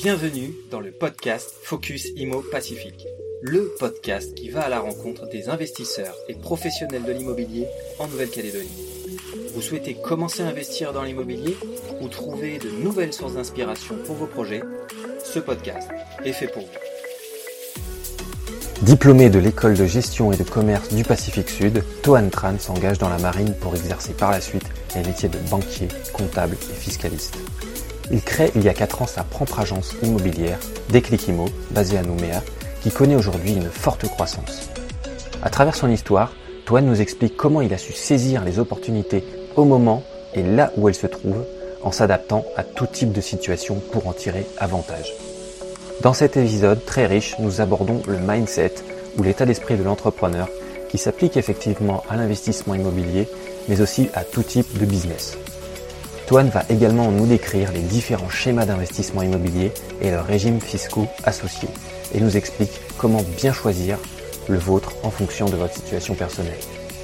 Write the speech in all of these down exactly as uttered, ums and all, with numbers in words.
Bienvenue dans le podcast Focus Immo Pacifique, le podcast qui va à la rencontre des investisseurs et professionnels de l'immobilier en Nouvelle-Calédonie. Vous souhaitez commencer à investir dans l'immobilier ou trouver de nouvelles sources d'inspiration pour vos projets? Ce podcast est fait pour vous. Diplômé de l'école de gestion et de commerce du Pacifique Sud, Toan Tran s'engage dans la marine pour exercer par la suite les métiers de banquier, comptable et fiscaliste. Il crée il y a quatre ans sa propre agence immobilière, Déclic Immo, basée à Nouméa, qui connaît aujourd'hui une forte croissance. À travers son histoire, Toan nous explique comment il a su saisir les opportunités au moment et là où elles se trouvent, en s'adaptant à tout type de situation pour en tirer avantage. Dans cet épisode très riche, nous abordons le mindset ou l'état d'esprit de l'entrepreneur qui s'applique effectivement à l'investissement immobilier, mais aussi à tout type de business. Toan va également nous décrire les différents schémas d'investissement immobilier et leurs régimes fiscaux associés et nous explique comment bien choisir le vôtre en fonction de votre situation personnelle.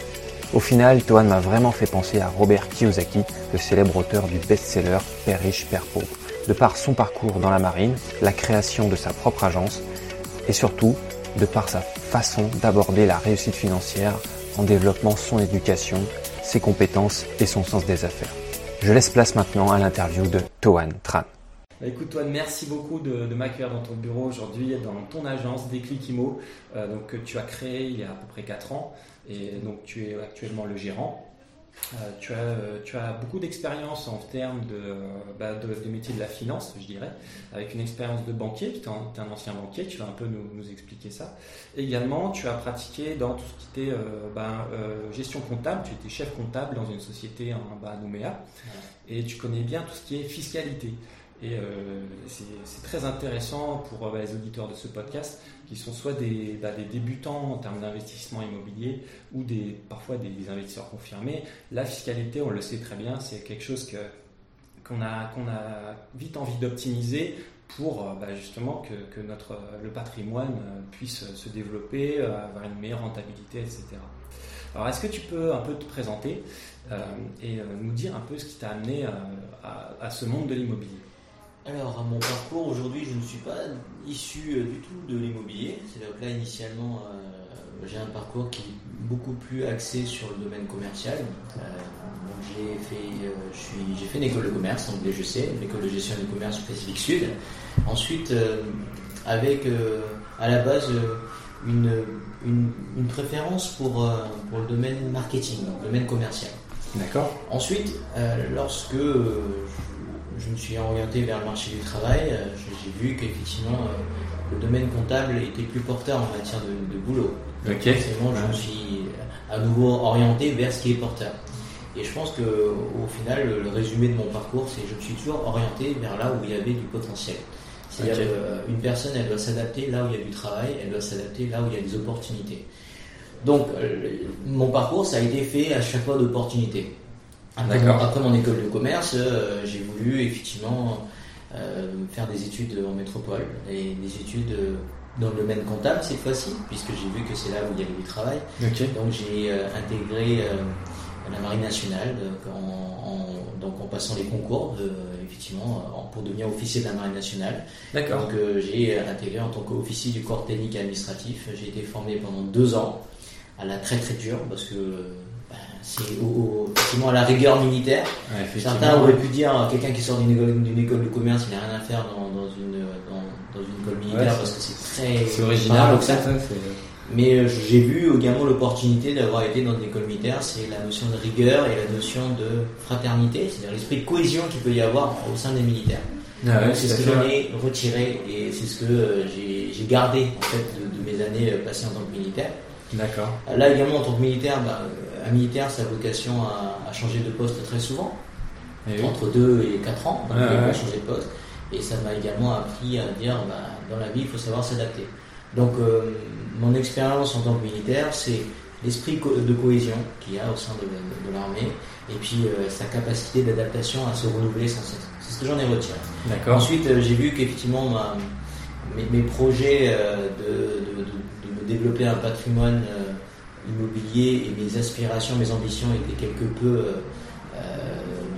Au final, Toan m'a vraiment fait penser à Robert Kiyosaki, le célèbre auteur du best-seller Père riche, Père pauvre, de par son parcours dans la marine, la création de sa propre agence et surtout de par sa façon d'aborder la réussite financière en développant son éducation, ses compétences et son sens des affaires. Je laisse place maintenant à l'interview de Toan Tran. Bah écoute Toan, merci beaucoup de, de m'accueillir dans ton bureau aujourd'hui, dans ton agence Déclic Immo, euh, donc, que tu as créé il y a à peu près quatre ans et donc tu es actuellement le gérant. Euh, tu, as, euh, tu as beaucoup d'expérience en termes de, euh, bah, de, des métiers de la finance, je dirais, avec une expérience de banquier, tu es un, un ancien banquier, tu vas un peu nous, nous expliquer ça. Et également, tu as pratiqué dans tout ce qui était euh, bah, euh, gestion comptable, tu étais chef comptable dans une société en, bah, à Nouméa, et tu connais bien tout ce qui est fiscalité. Et euh, c'est, c'est très intéressant pour euh, les auditeurs de ce podcast qui sont soit des, bah, des débutants en termes d'investissement immobilier ou des, parfois des, des investisseurs confirmés. La fiscalité, on le sait très bien, c'est quelque chose que, qu'on, a, qu'on a vite envie d'optimiser pour euh, bah, justement que, que notre, le patrimoine euh, puisse se développer, euh, avoir une meilleure rentabilité, et cetera. Alors, est-ce que tu peux un peu te présenter euh, et euh, nous dire un peu ce qui t'a amené euh, à, à ce monde de l'immobilier? Alors, à mon parcours, aujourd'hui, je ne suis pas issu euh, du tout de l'immobilier. C'est-à-dire que là, initialement, euh, j'ai un parcours qui est beaucoup plus axé sur le domaine commercial. Euh, donc j'ai, fait, euh, je suis, j'ai fait une école de commerce, donc je sais, l'école de gestion du commerce du Pacifique Sud. Ensuite, euh, avec euh, à la base euh, une, une, une préférence pour, euh, pour le domaine marketing, donc le domaine commercial. D'accord. Ensuite, euh, lorsque euh, je me suis orienté vers le marché du travail, euh, j'ai vu qu'effectivement euh, le domaine comptable était plus porteur en matière de, de boulot. Donc okay. forcément, je me suis à nouveau orienté vers ce qui est porteur. Et je pense qu'au final, le, le résumé de mon parcours, c'est que je me suis toujours orienté vers là où il y avait du potentiel. C'est-à-dire okay. qu'une personne, elle doit s'adapter là où il y a du travail, elle doit s'adapter là où il y a des opportunités. Donc, euh, mon parcours, ça a été fait à chaque fois d'opportunités. Après mon, après mon école de commerce, euh, j'ai voulu effectivement euh, faire des études en métropole et des études euh, dans le domaine comptable cette fois-ci, puisque j'ai vu que c'est là où il y avait du travail. Okay. Donc j'ai euh, intégré euh, la Marine nationale donc en, en, donc en passant les concours euh, effectivement en, pour devenir officier de la Marine nationale. D'accord. Donc euh, j'ai intégré en tant qu'officier du corps technique et administratif. J'ai été formé pendant deux ans à la très très dure parce que c'est au, au, à la rigueur militaire. Ouais, certains auraient pu dire quelqu'un qui sort d'une école, d'une école de commerce, il n'a rien à faire dans, dans, une, dans, dans une école militaire ouais, parce que c'est très c'est original. Donc ça, ça, c'est... Mais euh, j'ai vu également l'opportunité d'avoir été dans une école militaire, c'est la notion de rigueur et la notion de fraternité, c'est-à-dire l'esprit de cohésion qu'il peut y avoir au sein des militaires. Ah ouais, c'est, c'est ce que j'en ai retiré et c'est ce que euh, j'ai, j'ai gardé en fait de, de mes années passées en tant que militaire. D'accord. Là également en tant que militaire, bah, un militaire ça a vocation à, à changer de poste très souvent, et entre oui. deux et quatre ans, donc ah, il va ouais. changer de poste. Et ça m'a également appris à dire, bah, dans la vie il faut savoir s'adapter. Donc euh, mon expérience en tant que militaire, c'est l'esprit de cohésion qu'il y a au sein de, de, de l'armée, et puis euh, sa capacité d'adaptation à se renouveler sans cesse. C'est ce que j'en ai retiré. D'accord. Ensuite, euh, j'ai vu qu'effectivement ma, mes, mes projets euh, de, de, de développer un patrimoine euh, immobilier et mes aspirations, mes ambitions étaient quelque peu euh, donc,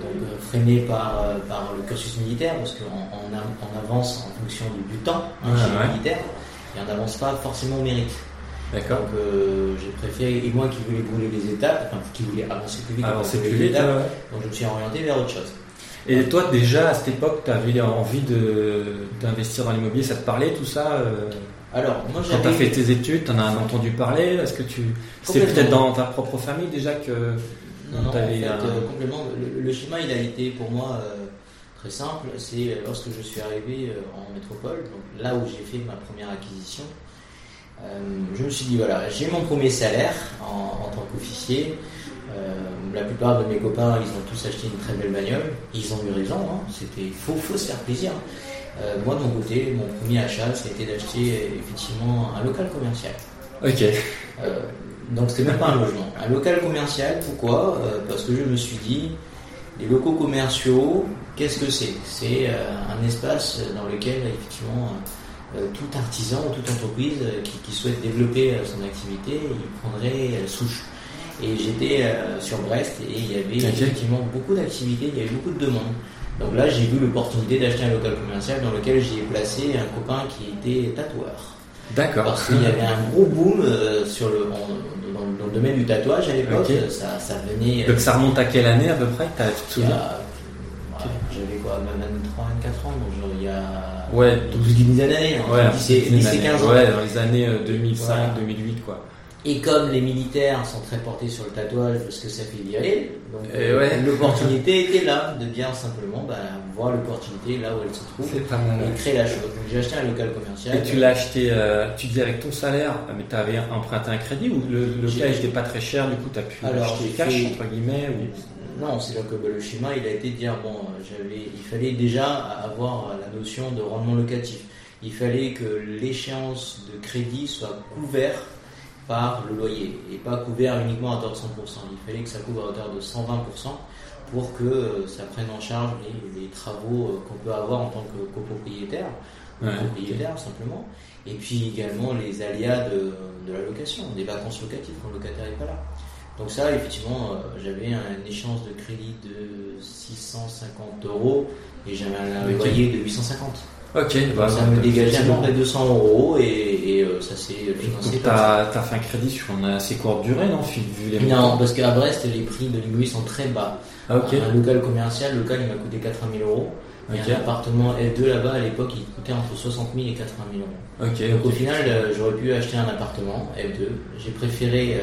freiné par, euh, par le cursus militaire, parce qu'on on, on avance en fonction du, du temps hein, ah, chez ouais. les militaires, et on n'avance pas forcément au mérite. D'accord. Donc euh, j'ai préféré, et moi qui voulais brûler les étapes, enfin qui voulais avancer plus vite, Avancer plus les vite, étapes, ouais. donc je me suis orienté vers autre chose. Et toi, déjà, à cette époque, tu avais envie de, d'investir dans l'immobilier, ça te parlait, tout ça euh, Alors, moi Quand tu as fait tes études, tu en as entendu parler? Est-ce que tu... C'est peut-être dans ta propre famille déjà que... Non, non, en fait, un... euh, complètement. Le, le schéma, il a été pour moi euh, très simple. C'est lorsque je suis arrivé euh, en métropole, donc là où j'ai fait ma première acquisition, euh, je me suis dit, voilà, j'ai mon premier salaire en, en tant qu'officier. Euh, la plupart de mes copains, ils ont tous acheté une très belle bagnole. Ils ont eu raison, hein. C'était faut, faut se faire plaisir. Euh, moi, de mon côté, mon premier achat, c'était d'acheter effectivement un local commercial. Ok. Euh, donc, c'était même pas un logement. Un local commercial, pourquoi euh, Parce que je me suis dit, les locaux commerciaux, qu'est-ce que c'est? C'est euh, un espace dans lequel, effectivement, euh, tout artisan ou toute entreprise euh, qui, qui souhaite développer euh, son activité, il prendrait euh, souche. Et j'étais euh, sur Brest et il y avait okay. effectivement beaucoup d'activités, il y avait beaucoup de demandes. Donc là, j'ai vu l'opportunité d'acheter un local commercial dans lequel j'ai placé un copain qui était tatoueur. D'accord. Parce qu'il y avait un gros boom euh, sur le, en, dans, dans le domaine du tatouage à l'époque. Okay. Ça, ça venait. Donc ça remonte à quelle année à peu près? Tu te souviens? Ouais, j'avais quoi, même vingt-trois, vingt-quatre ans, donc genre, il y a ouais, douze dizaines d'années, hein, ouais, dix quinze ans. Ouais, dans les années deux mille cinq, voilà. deux mille huit quoi. Et comme les militaires sont très portés sur le tatouage parce que ça fait virer, donc euh, ouais. l'opportunité était là de bien simplement bah, voir l'opportunité là où elle se trouve et créer la chose. Donc j'ai acheté un local commercial. Et tu l'as acheté, euh, tu disais avec ton salaire, mais tu avais emprunté un crédit ou le, le local n'était pas très cher, du coup tu as pu Alors, acheter cash fait... entre guillemets ou... Non, c'est là que bah, le schéma il a été de dire bon, j'avais, il fallait déjà avoir la notion de rendement locatif. Il fallait que l'échéance de crédit soit couverte par le loyer et pas couvert uniquement à hauteur de cent pour cent. Il fallait que ça couvre à hauteur de cent vingt pour cent pour que euh, ça prenne en charge les, les travaux euh, qu'on peut avoir en tant que copropriétaire, ouais, propriétaire okay. simplement, et puis également les aléas de, de la location, des vacances locatives quand le locataire n'est pas là. Donc ça, effectivement, euh, j'avais une échéance de crédit de six cent cinquante euros et j'avais un okay. loyer de huit cent cinquante. Ok, bah, ça me dégageait à peu près deux cents euros et, et euh, ça s'est financé. Tu as fait un crédit sur une assez courte durée, non vu les Non, parce qu'à Brest, les prix de l'immobilier sont très bas. Ah, okay. Un local commercial, le local, il m'a coûté quatre-vingt mille euros. Okay. Et un appartement F deux là-bas, à l'époque, il coûtait entre soixante mille et quatre-vingt mille euros. Okay, Donc okay. au final, euh, j'aurais pu acheter un appartement F deux. J'ai préféré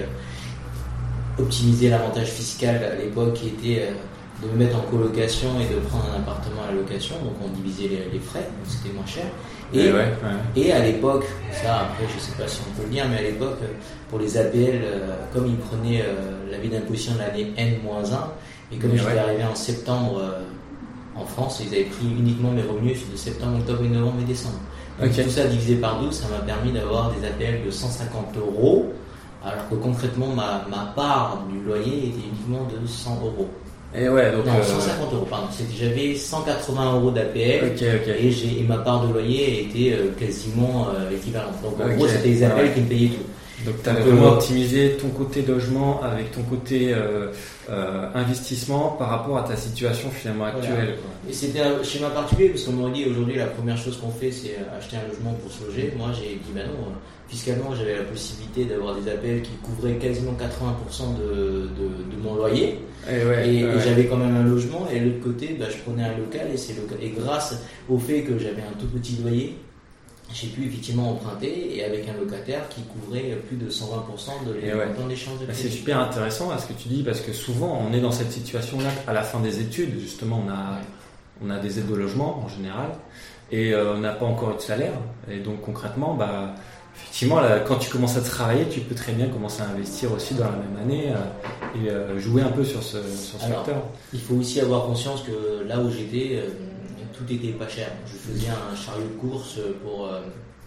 euh, optimiser l'avantage fiscal à l'époque qui était... Euh, de me mettre en colocation et de prendre un appartement à la location, donc on divisait les, les frais, donc c'était moins cher. Et, et, ouais, ouais. et à l'époque, ça après je sais pas si on peut le dire, mais à l'époque, pour les A P L, euh, comme ils prenaient euh, l'avis d'imposition de l'année N moins un, et comme j'étais ouais. arrivé en septembre euh, en France, ils avaient pris uniquement mes revenus de septembre, octobre, novembre et décembre. Donc okay. tout ça divisé par douze, ça m'a permis d'avoir des A P L de cent cinquante euros, alors que concrètement ma, ma part du loyer était uniquement de cent euros. Et ouais, donc non, euh... cent cinquante euros, pardon. J'avais cent quatre-vingts euros d'A P L okay, okay. Et, j'ai, et ma part de loyer était euh, quasiment euh, équivalente. Donc en okay. gros, c'était les A P L ouais. qui me payaient tout. Donc tu avais vraiment optimisé ton côté logement avec ton côté euh, euh, investissement par rapport à ta situation finalement actuelle. Voilà. Quoi. Et c'était un schéma particulier parce qu'on m'aurait dit aujourd'hui la première chose qu'on fait c'est acheter un logement pour se loger. Moi j'ai dit bah non, fiscalement j'avais la possibilité d'avoir des A P L qui couvraient quasiment quatre-vingts pour cent de, de, de mon loyer. Et, ouais, et, ouais. et j'avais quand même un logement et de l'autre côté bah, je prenais un local et, c'est local. Et grâce au fait que j'avais un tout petit loyer, j'ai pu effectivement emprunter et avec un locataire qui couvrait plus de cent vingt pour cent de l'échange ouais. d'échange de bah, c'est super intéressant à ce que tu dis parce que souvent on est dans cette situation-là à la fin des études. Justement, on a, on a des aides de logement en général et euh, on n'a pas encore eu de salaire. Et donc concrètement, bah, effectivement, là, quand tu commences à travailler, tu peux très bien commencer à investir aussi dans la même année euh, et euh, jouer un peu sur ce, sur ce Alors, facteur. Il faut aussi avoir conscience que là où j'étais, euh, tout était pas cher. Je faisais un chariot de course pour euh,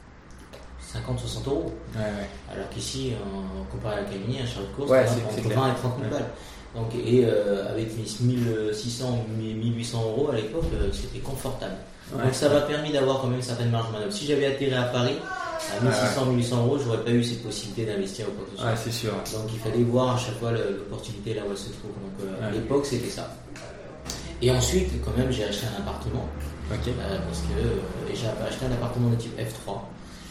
cinquante à soixante euros. Ouais, ouais. Alors qu'ici, en, comparé à la Calimini, un chariot de course, ouais, c'est entre vingt et trente mille ouais. balles. Donc, et euh, avec mes mille six cents, mille huit cents euros à l'époque, euh, c'était confortable. Ouais, Donc ça m'a permis d'avoir quand même une certaine marge de manœuvre. Si j'avais atterri à Paris, à mille six cents, mille huit cents euros, j'aurais pas eu cette possibilité d'investir ou quoi que ce soit. Ouais, c'est sûr. Donc il fallait voir à chaque fois l'opportunité là où elle se trouve. Donc euh, ouais. à l'époque, c'était ça. Et ensuite, quand même, j'ai acheté un appartement. Ok. Euh, parce que euh, j'ai acheté un appartement de type F trois.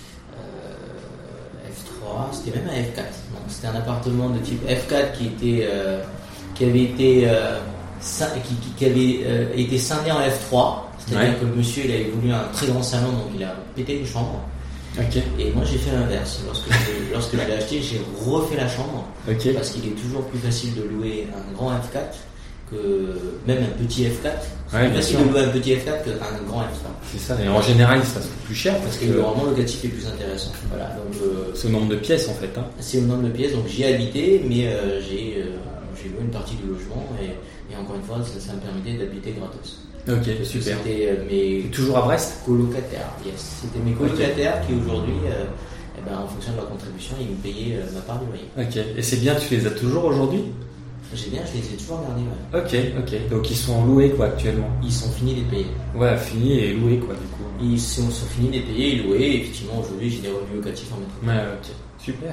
Euh, F trois, c'était même un F quatre. Donc, c'était un appartement de type F quatre qui était, euh, qui avait été, euh, qui, qui, qui avait euh, été scindé en F trois. C'est-à-dire ouais. que le monsieur, il avait voulu un très grand salon, donc il a pété une chambre. Okay. Et moi j'ai fait l'inverse. Lorsque je, lorsque je l'ai acheté, j'ai refait la chambre. Okay. Parce qu'il est toujours plus facile de louer un grand F quatre que même un petit F quatre. C'est ouais, plus facile sûr. de louer un petit F quatre qu'un grand F quatre. C'est ça. Et en général, ça coûte plus cher parce, parce que le rendement locatif est plus intéressant. Voilà. Donc euh, c'est au nombre de pièces en fait. Hein. C'est au nombre de pièces. Donc j'y ai habité, mais euh, j'ai euh, j'ai loué une partie du logement et, et encore une fois, ça, ça me permettait d'habiter gratos. Ok, super. C'était euh, mes toujours à Brest colocataires, yes. C'était mes colocataires okay. qui aujourd'hui, euh, eh ben, en fonction de leur contribution, ils me payaient euh, ma part du loyer. Ok, et c'est bien, tu les as toujours aujourd'hui? J'ai bien, je les ai toujours gardés, ouais. Ok, ok. Donc ils sont loués quoi actuellement? Ils sont finis d'être payés. Ouais, finis et loués quoi du coup. Ils sont, sont finis d'être payés et loués, et effectivement aujourd'hui j'ai des revenus locatifs en métropole. Ouais, ok, super.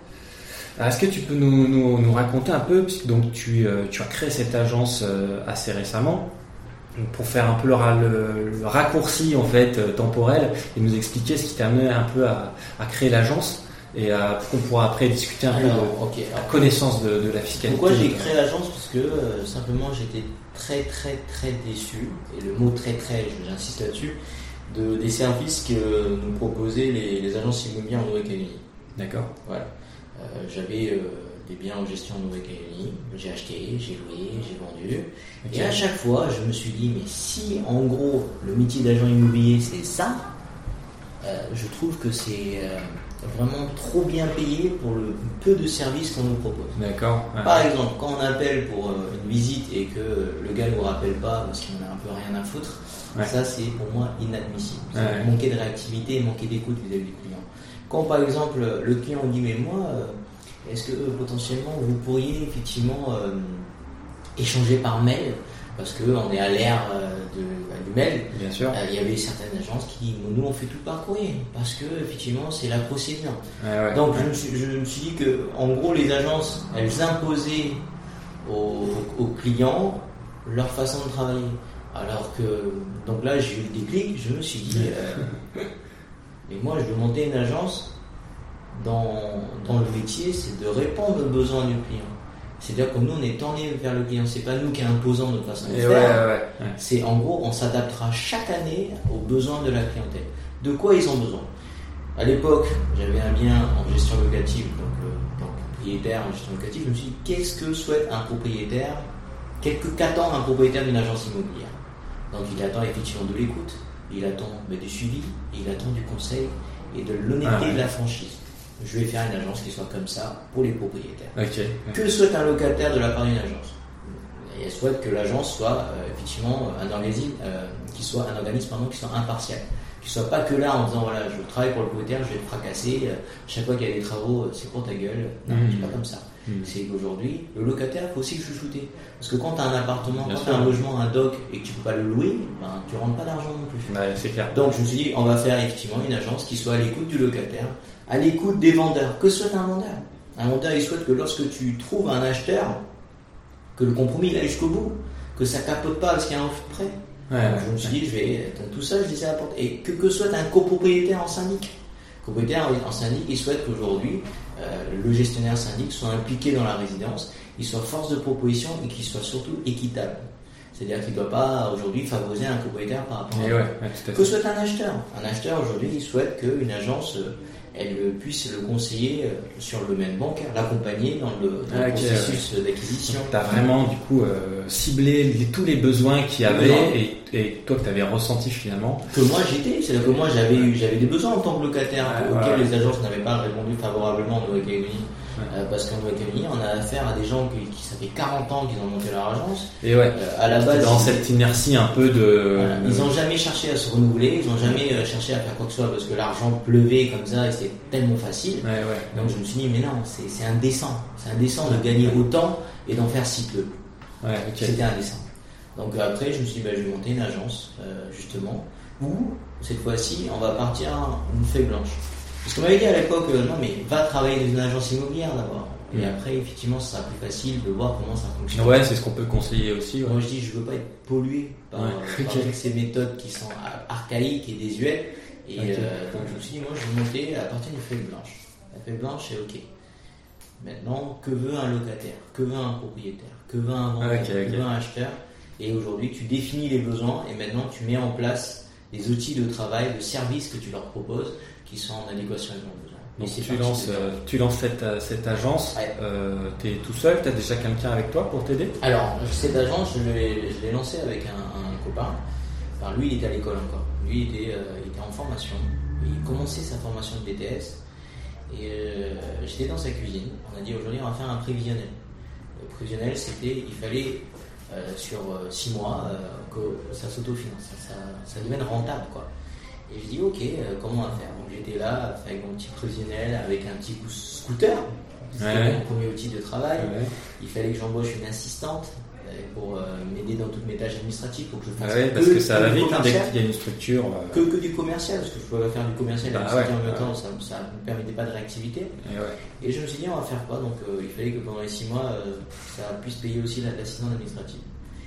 Alors, est-ce que tu peux nous, nous, nous raconter un peu, puisque donc tu, euh, tu as créé cette agence euh, assez récemment, pour faire un peu le, le, le raccourci en fait euh, temporel et nous expliquer ce qui t'a amené un peu à, à créer l'agence et à, qu'on pourra après discuter un alors, peu de okay, alors, connaissance de, de la fiscalité. Pourquoi j'ai créé l'agence? Parce que euh, simplement j'étais très très très déçu, et le mot très très, j'insiste là-dessus, de, des services que nous proposaient les, les agences immobilières en Nouvelle-Calédonie. D'accord. Voilà. Euh, j'avais euh, des biens en gestion en Nouvelle-Calédonie, j'ai acheté, j'ai loué, j'ai vendu. Okay. Et à chaque fois, je me suis dit, mais si en gros le métier d'agent immobilier c'est ça, euh, je trouve que c'est euh, vraiment trop bien payé pour le peu de services qu'on nous propose. D'accord. Ouais. Par exemple, quand on appelle pour euh, une visite et que le gars ne nous rappelle pas parce qu'on a un peu rien à foutre, ouais. ça c'est pour moi inadmissible. Ouais. Manquer de réactivité et manquer d'écoute vis-à-vis du client. Quand par exemple le client dit mais moi euh, est-ce que euh, potentiellement vous pourriez effectivement euh, échanger par mail parce qu'on est à l'ère euh, de, bah, du mail. Bien sûr. Euh, il y avait certaines agences qui disent nous on fait tout par courrier parce que effectivement c'est la procédure. Ouais, ouais, Donc ouais. Je, me suis, je me suis dit que en gros les agences elles imposaient aux, aux clients leur façon de travailler. Alors que donc là j'ai eu le déclic, je me suis dit euh, mais moi je veux monter une agence. Dans, dans le métier, c'est de répondre aux besoins du client. C'est-à-dire que nous, on est tourné vers le client. C'est pas nous qui imposons notre façon de faire. Ouais, ouais, ouais. C'est en gros, on s'adaptera chaque année aux besoins de la clientèle. De quoi ils ont besoin? À l'époque, j'avais un bien en gestion locative, donc, euh, donc propriétaire en gestion locative. Je me suis dit, qu'est-ce que souhaite un propriétaire? Qu'attend un propriétaire d'une agence immobilière? Donc, il attend effectivement de l'écoute, il attend mais, du suivi, il attend du conseil et de l'honnêteté ah, ouais. de la franchise. Je vais faire une agence qui soit comme ça pour les propriétaires. Okay. Que souhaite un locataire de la part d'une agence? Et elle souhaite que l'agence soit euh, effectivement un organisme euh, qui soit un organisme pardon, qui soit impartial, qui soit pas que là en disant voilà je travaille pour le propriétaire, je vais te fracasser euh, chaque fois qu'il y a des travaux, c'est pour ta gueule. Non, mmh. c'est pas comme ça. Mmh. C'est qu'aujourd'hui le locataire il faut aussi le chouchouter parce que quand tu as un appartement, Bien quand tu as un logement, un doc et que tu peux pas le louer, ben, tu rentres pas d'argent non plus. Ouais, c'est clair. Donc je me suis dit on va faire effectivement une agence qui soit à l'écoute du locataire, à l'écoute des vendeurs. Que souhaite un vendeur? Un vendeur, il souhaite que lorsque tu trouves un acheteur, que le compromis il aille jusqu'au bout, que ça capote pas parce qu'il y a un prêt. Ouais, donc, je me suis dit, je vais, donc tout ça, je disais à la porte. Et que, que souhaite un copropriétaire en syndic? Copropriétaire en syndic, il souhaite qu'aujourd'hui, euh, le gestionnaire syndic soit impliqué dans la résidence, il soit force de proposition et qu'il soit surtout équitable. C'est-à-dire qu'il ne doit pas aujourd'hui favoriser un copropriétaire par rapport à, ouais, ouais, que souhaite un acheteur? Un acheteur aujourd'hui, il souhaite qu'une agence elle puisse le conseiller sur le domaine bancaire, l'accompagner dans le, dans ah, le okay, processus ouais. d'acquisition. Tu as vraiment du coup euh, ciblé les, tous les besoins qu'il y avait et, et toi que tu avais ressenti finalement. Que moi j'étais, c'est-à-dire que moi j'avais, eu, j'avais des besoins en tant que locataire ah, auxquels ouais. les agences n'avaient pas répondu favorablement en Nouvelle-Calédonie. Ouais. Euh, parce qu'en Nouvelle-Calédonie, on a affaire à des gens qui, qui ça fait quarante ans qu'ils ont monté leur agence. Et ouais, euh, à la base, dans cette inertie un peu de. Voilà, ils n'ont jamais cherché à se renouveler, ils n'ont jamais euh, cherché à faire quoi que ce soit parce que l'argent pleuvait comme ça et c'était tellement facile. Ouais, ouais. Donc je me suis dit, mais non, c'est, c'est indécent. C'est indécent de gagner autant et d'en faire si peu. Ouais, okay. C'était indécent. Donc après, je me suis dit, bah, je vais monter une agence, euh, justement, où cette fois-ci, on va partir une feuille blanche. Parce qu'on m'avait dit à l'époque, euh, non mais va travailler dans une agence immobilière d'abord. Et mmh. après, effectivement, ce sera plus facile de voir comment ça fonctionne. Ouais, c'est ce qu'on peut conseiller aussi. Ouais. Moi, je dis, je veux pas être pollué par, ouais. euh, par okay. toutes ces méthodes qui sont archaïques et désuètes. Et okay. euh, donc, je me suis dit, moi, je vais monter à partir d'une feuille blanche. La feuille blanche, c'est OK. Maintenant, que veut un locataire? Que veut un propriétaire? Que veut un vendeur? Okay, okay. Que veut un acheteur? Et aujourd'hui, tu définis les besoins et maintenant, tu mets en place les outils de travail, de services que tu leur proposes qui sont en adéquation avec leurs besoins. Donc tu lances, euh, tu lances cette, cette agence, ouais. euh, tu es tout seul, tu as déjà quelqu'un avec toi pour t'aider? Alors, cette agence, je l'ai, je l'ai lancée avec un, un copain. Enfin, lui, il était à l'école encore. Lui, il était, euh, il était en formation. Il commençait sa formation de B T S. Et euh, j'étais dans sa cuisine. On a dit aujourd'hui, on va faire un prévisionnel. Le prévisionnel, c'était, il fallait euh, sur euh, six mois euh, que ça s'autofinance, ça, ça, ça devienne rentable, quoi. Et je dis ok, euh, comment on va faire? Donc j'étais là avec mon petit prévisionnel, avec un petit scooter, c'était ouais. mon premier outil de travail. Ouais. Il fallait que j'embauche une assistante pour euh, m'aider dans toutes mes tâches administratives pour que je fasse ouais, parce que, que ça va vite hein, dès qu'il y a une structure. Euh... Que, que du commercial, parce que je pouvais faire du commercial bah, ouais, en même ouais. temps, ça ne me permettait pas de réactivité. Et, ouais. et je me suis dit on va faire quoi? Donc euh, il fallait que pendant les six mois, euh, ça puisse payer aussi l'assistante administrative.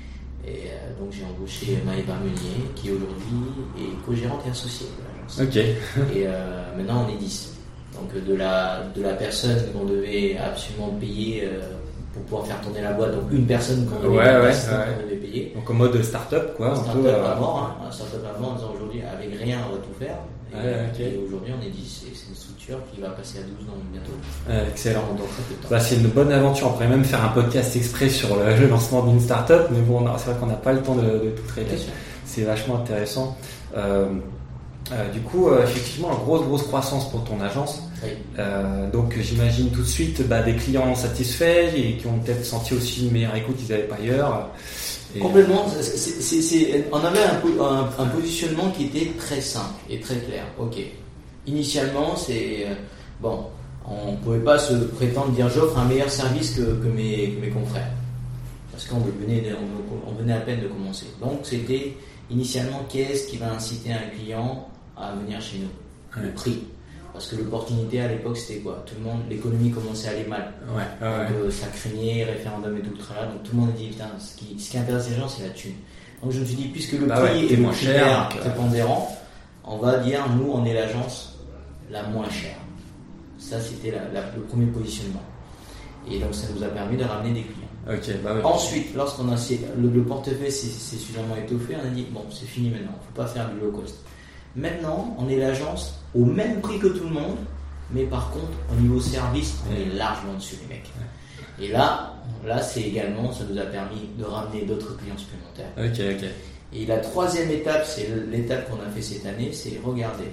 Et euh, donc j'ai embauché Maëva Meunier, qui aujourd'hui est co-gérante et associée de l'agence. Okay. Et euh, maintenant on est dix. Donc de la, de la personne qu'on devait absolument payer euh, pour pouvoir faire tourner la boîte, donc une personne qu'on devait, ouais, ouais, ouais. qu'on devait payer. Donc en mode start-up quoi. Start-up à mort, hein. Start-up à mort en disant aujourd'hui avec rien on va tout faire. Et, ouais, okay. et aujourd'hui on est dix, c'est, c'est une structure qui va passer à douze dans bientôt. Euh, excellent. Dans très peu de temps. Bah, c'est une bonne aventure, on pourrait même faire un podcast exprès sur le, le lancement d'une start-up, mais bon c'est vrai qu'on n'a pas le temps de, de tout traiter. C'est vachement intéressant. Euh, euh, du coup, euh, effectivement, une grosse grosse croissance pour ton agence. Oui. Euh, donc j'imagine tout de suite bah, des clients satisfaits et qui ont peut-être senti aussi une meilleure écoute qu'ils n'avaient pas ailleurs. Et complètement. C'est, c'est, c'est, on avait un, un, un positionnement qui était très simple et très clair. Ok. Initialement, c'est bon. On ne pouvait pas se prétendre dire j'offre un meilleur service que, que, mes, que mes confrères, parce qu'on venait, de, on, on venait à peine de commencer. Donc c'était initialement qu'est-ce qui va inciter un client à venir chez nous? Le prix. Parce que l'opportunité à l'époque c'était quoi? Tout le monde, l'économie commençait à aller mal. Ouais, ouais. Donc, euh, ça craignait, référendum et tout le tralala. Donc tout le monde a dit putain, ce qui, ce qui intéresse les gens c'est la thune. Donc je me suis dit puisque le bah prix ouais, est moins cher, prépondérant, on va dire nous on est l'agence la moins chère. Ça c'était la, la, le premier positionnement. Et donc ça nous a permis de ramener des clients. Okay, bah oui. Ensuite, lorsqu'on a le, le portefeuille s'est, s'est suffisamment étoffé, on a dit bon c'est fini maintenant, il ne faut pas faire du low cost. Maintenant, on est l'agence au même prix que tout le monde, mais par contre, au niveau service, on est largement dessus les mecs. Et là, là, c'est également, ça nous a permis de ramener d'autres clients supplémentaires. Ok, ok. Et la troisième étape, c'est l'étape qu'on a fait cette année, c'est regarder.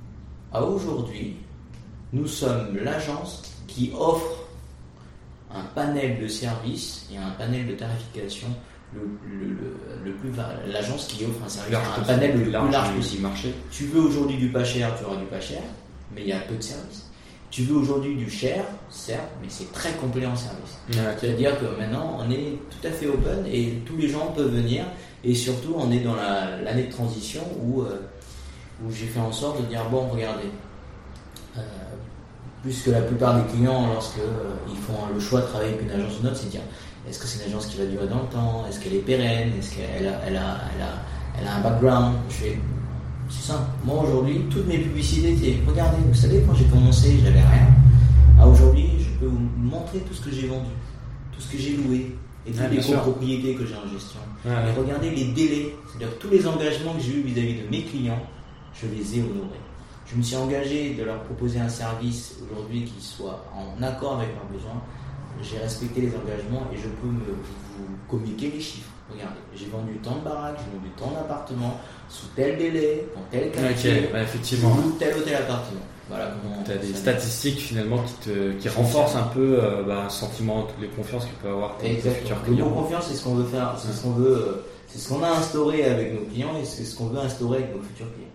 À aujourd'hui, nous sommes l'agence qui offre un panel de services et un panel de tarification. Le, le, le, le plus, l'agence qui offre un service, large un panel le plus large, large possible. Marché. Tu veux aujourd'hui du pas cher, tu auras du pas cher, mais il y a peu de services. Tu veux aujourd'hui du cher, certes, mais c'est très complet en service. Ouais, okay. C'est-à-dire que maintenant, on est tout à fait open et tous les gens peuvent venir. Et surtout, on est dans la, l'année de transition où, euh, où j'ai fait en sorte de dire bon, regardez, euh, plus que la plupart des clients, lorsqu'ils euh, font le choix de travailler avec une agence ou une autre, c'est de dire est-ce que c'est une agence qui va durer dans le temps? Est-ce qu'elle est pérenne? Est-ce qu'elle a, elle a, elle a, elle a un background? Je fais, c'est simple. Moi aujourd'hui, toutes mes publicités étaient regardez, vous savez, quand j'ai commencé, j'avais rien. À aujourd'hui, je peux vous montrer tout ce que j'ai vendu, tout ce que j'ai loué et toutes ah, les copropriétés que j'ai en gestion. Ah, et regardez les délais, c'est-à-dire tous les engagements que j'ai eu vis-à-vis de mes clients, je les ai honorés. Je me suis engagé de leur proposer un service aujourd'hui qui soit en accord avec leurs besoins. J'ai respecté les engagements et je peux me, vous communiquer les chiffres. Regardez, j'ai vendu tant de baraques, j'ai vendu tant d'appartements, sous tel délai, dans tel quartier, okay, bah effectivement. Sous tel ou tel appartement. Voilà comment. Tu as des statistiques finalement qui, te, qui renforcent un peu euh, bah, un sentiment de confiance que tu peux avoir pour tes futurs clients. Le mot confiance, c'est ce qu'on veut faire, c'est ce qu'on veut, c'est ce qu'on a instauré avec nos clients et c'est ce qu'on veut instaurer avec nos futurs clients.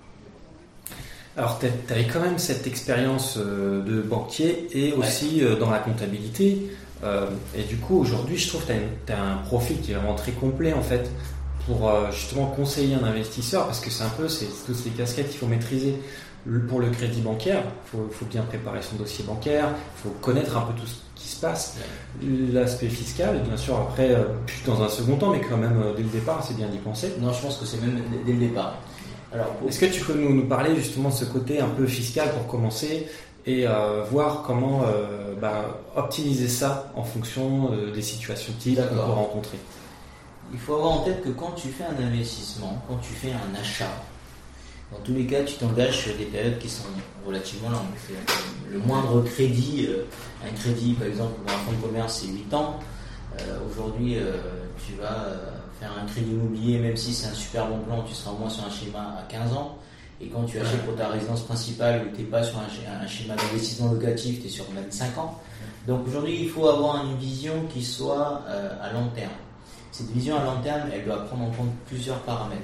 Alors, tu avais quand même cette expérience euh, de banquier et aussi ouais. euh, dans la comptabilité. Euh, et du coup, aujourd'hui, je trouve que tu as un profil qui est vraiment très complet, en fait, pour euh, justement conseiller un investisseur, parce que c'est un peu c'est, c'est toutes ces casquettes qu'il faut maîtriser. Le, pour le crédit bancaire, il faut, faut bien préparer son dossier bancaire, il faut connaître un peu tout ce qui se passe. L'aspect fiscal, bien sûr, après, euh, plus dans un second temps, mais quand même euh, dès le départ, c'est bien d'y penser. Non, je pense que c'est même dès le départ. Alors, pour... Est-ce que tu peux nous, nous parler justement de ce côté un peu fiscal pour commencer et euh, voir comment euh, bah, optimiser ça en fonction euh, des situations types qu'on peut rencontrer? Il faut avoir en tête que quand tu fais un investissement, quand tu fais un achat, dans tous les cas, tu t'engages sur des périodes qui sont relativement longues. Le moindre crédit, euh, un crédit par exemple pour un fonds de commerce, c'est huit ans. Euh, aujourd'hui, euh, tu vas euh, faire un crédit immobilier, même si c'est un super bon plan, tu seras au moins sur un schéma à quinze ans. Et quand tu achètes pour ta résidence principale, tu n'es pas sur un, un schéma d'investissement locatif, tu es sur même cinq ans. Donc aujourd'hui, il faut avoir une vision qui soit euh, à long terme. Cette vision à long terme, elle doit prendre en compte plusieurs paramètres.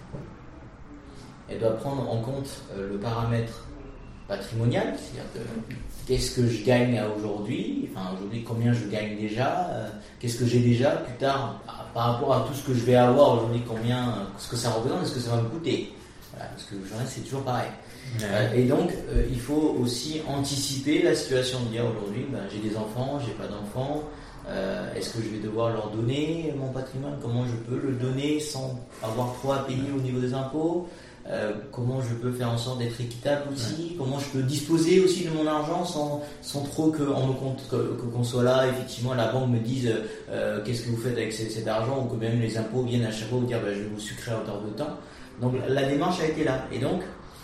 Elle doit prendre en compte euh, le paramètre patrimonial, c'est-à-dire que qu'est-ce que je gagne aujourd'hui, enfin aujourd'hui combien je gagne déjà, euh, qu'est-ce que j'ai déjà plus tard par, par rapport à tout ce que je vais avoir aujourd'hui, combien, euh, ce que ça représente, est-ce que ça va me coûter, voilà, parce que je c'est toujours pareil. Ouais. Euh, et donc euh, il faut aussi anticiper la situation de dire aujourd'hui, ben, j'ai des enfants, j'ai pas d'enfants. Euh, est-ce que je vais devoir leur donner mon patrimoine, comment je peux le donner sans avoir trop à payer au niveau des impôts. Euh, comment je peux faire en sorte d'être équitable aussi, ouais. Comment je peux disposer aussi de mon argent sans, sans trop qu'on me compte, que, que, qu'on soit là, effectivement, la banque me dise euh, qu'est-ce que vous faites avec cet, cet argent, ou que même les impôts viennent à chaque fois vous dire bah, je vais vous sucrer à hauteur de temps. Donc la démarche a été là. Et donc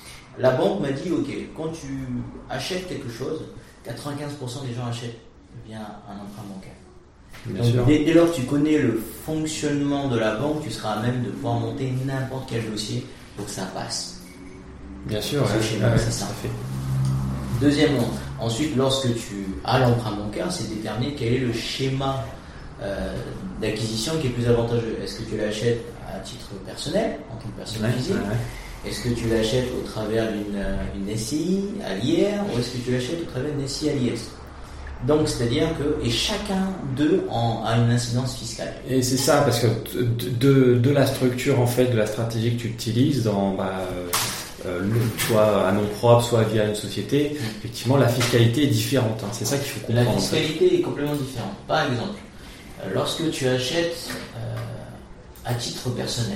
la banque m'a dit ok, quand tu achètes quelque chose, quatre-vingt-quinze pour cent des gens achètent via un emprunt bancaire. Bien Donc, sûr. Dès, dès lors que tu connais le fonctionnement de la banque, tu seras à même de pouvoir monter n'importe quel dossier pour que ça passe. Bien sûr, ce ouais, schéma, ouais, c'est ça. Fait. Deuxièmement, ensuite, lorsque tu as l'emprunt bancaire, c'est déterminer quel est le schéma euh, d'acquisition qui est plus avantageux. Est-ce que tu l'achètes à titre personnel, en tant que personne ouais, physique ouais. Est-ce que tu l'achètes au travers d'une une S C I à l'I R ou est-ce que tu l'achètes au travers d'une S C I à l'I S? Donc, c'est-à-dire que, et chacun d'eux en, a une incidence fiscale. Et c'est ça, parce que de, de, de la structure, en fait, de la stratégie que tu utilises, dans, bah, euh, soit à nom propre, soit via une société, effectivement, la fiscalité est différente. Hein. C'est ça qu'il faut comprendre. La fiscalité en fait. est complètement différente. Par exemple, lorsque tu achètes euh, à titre personnel,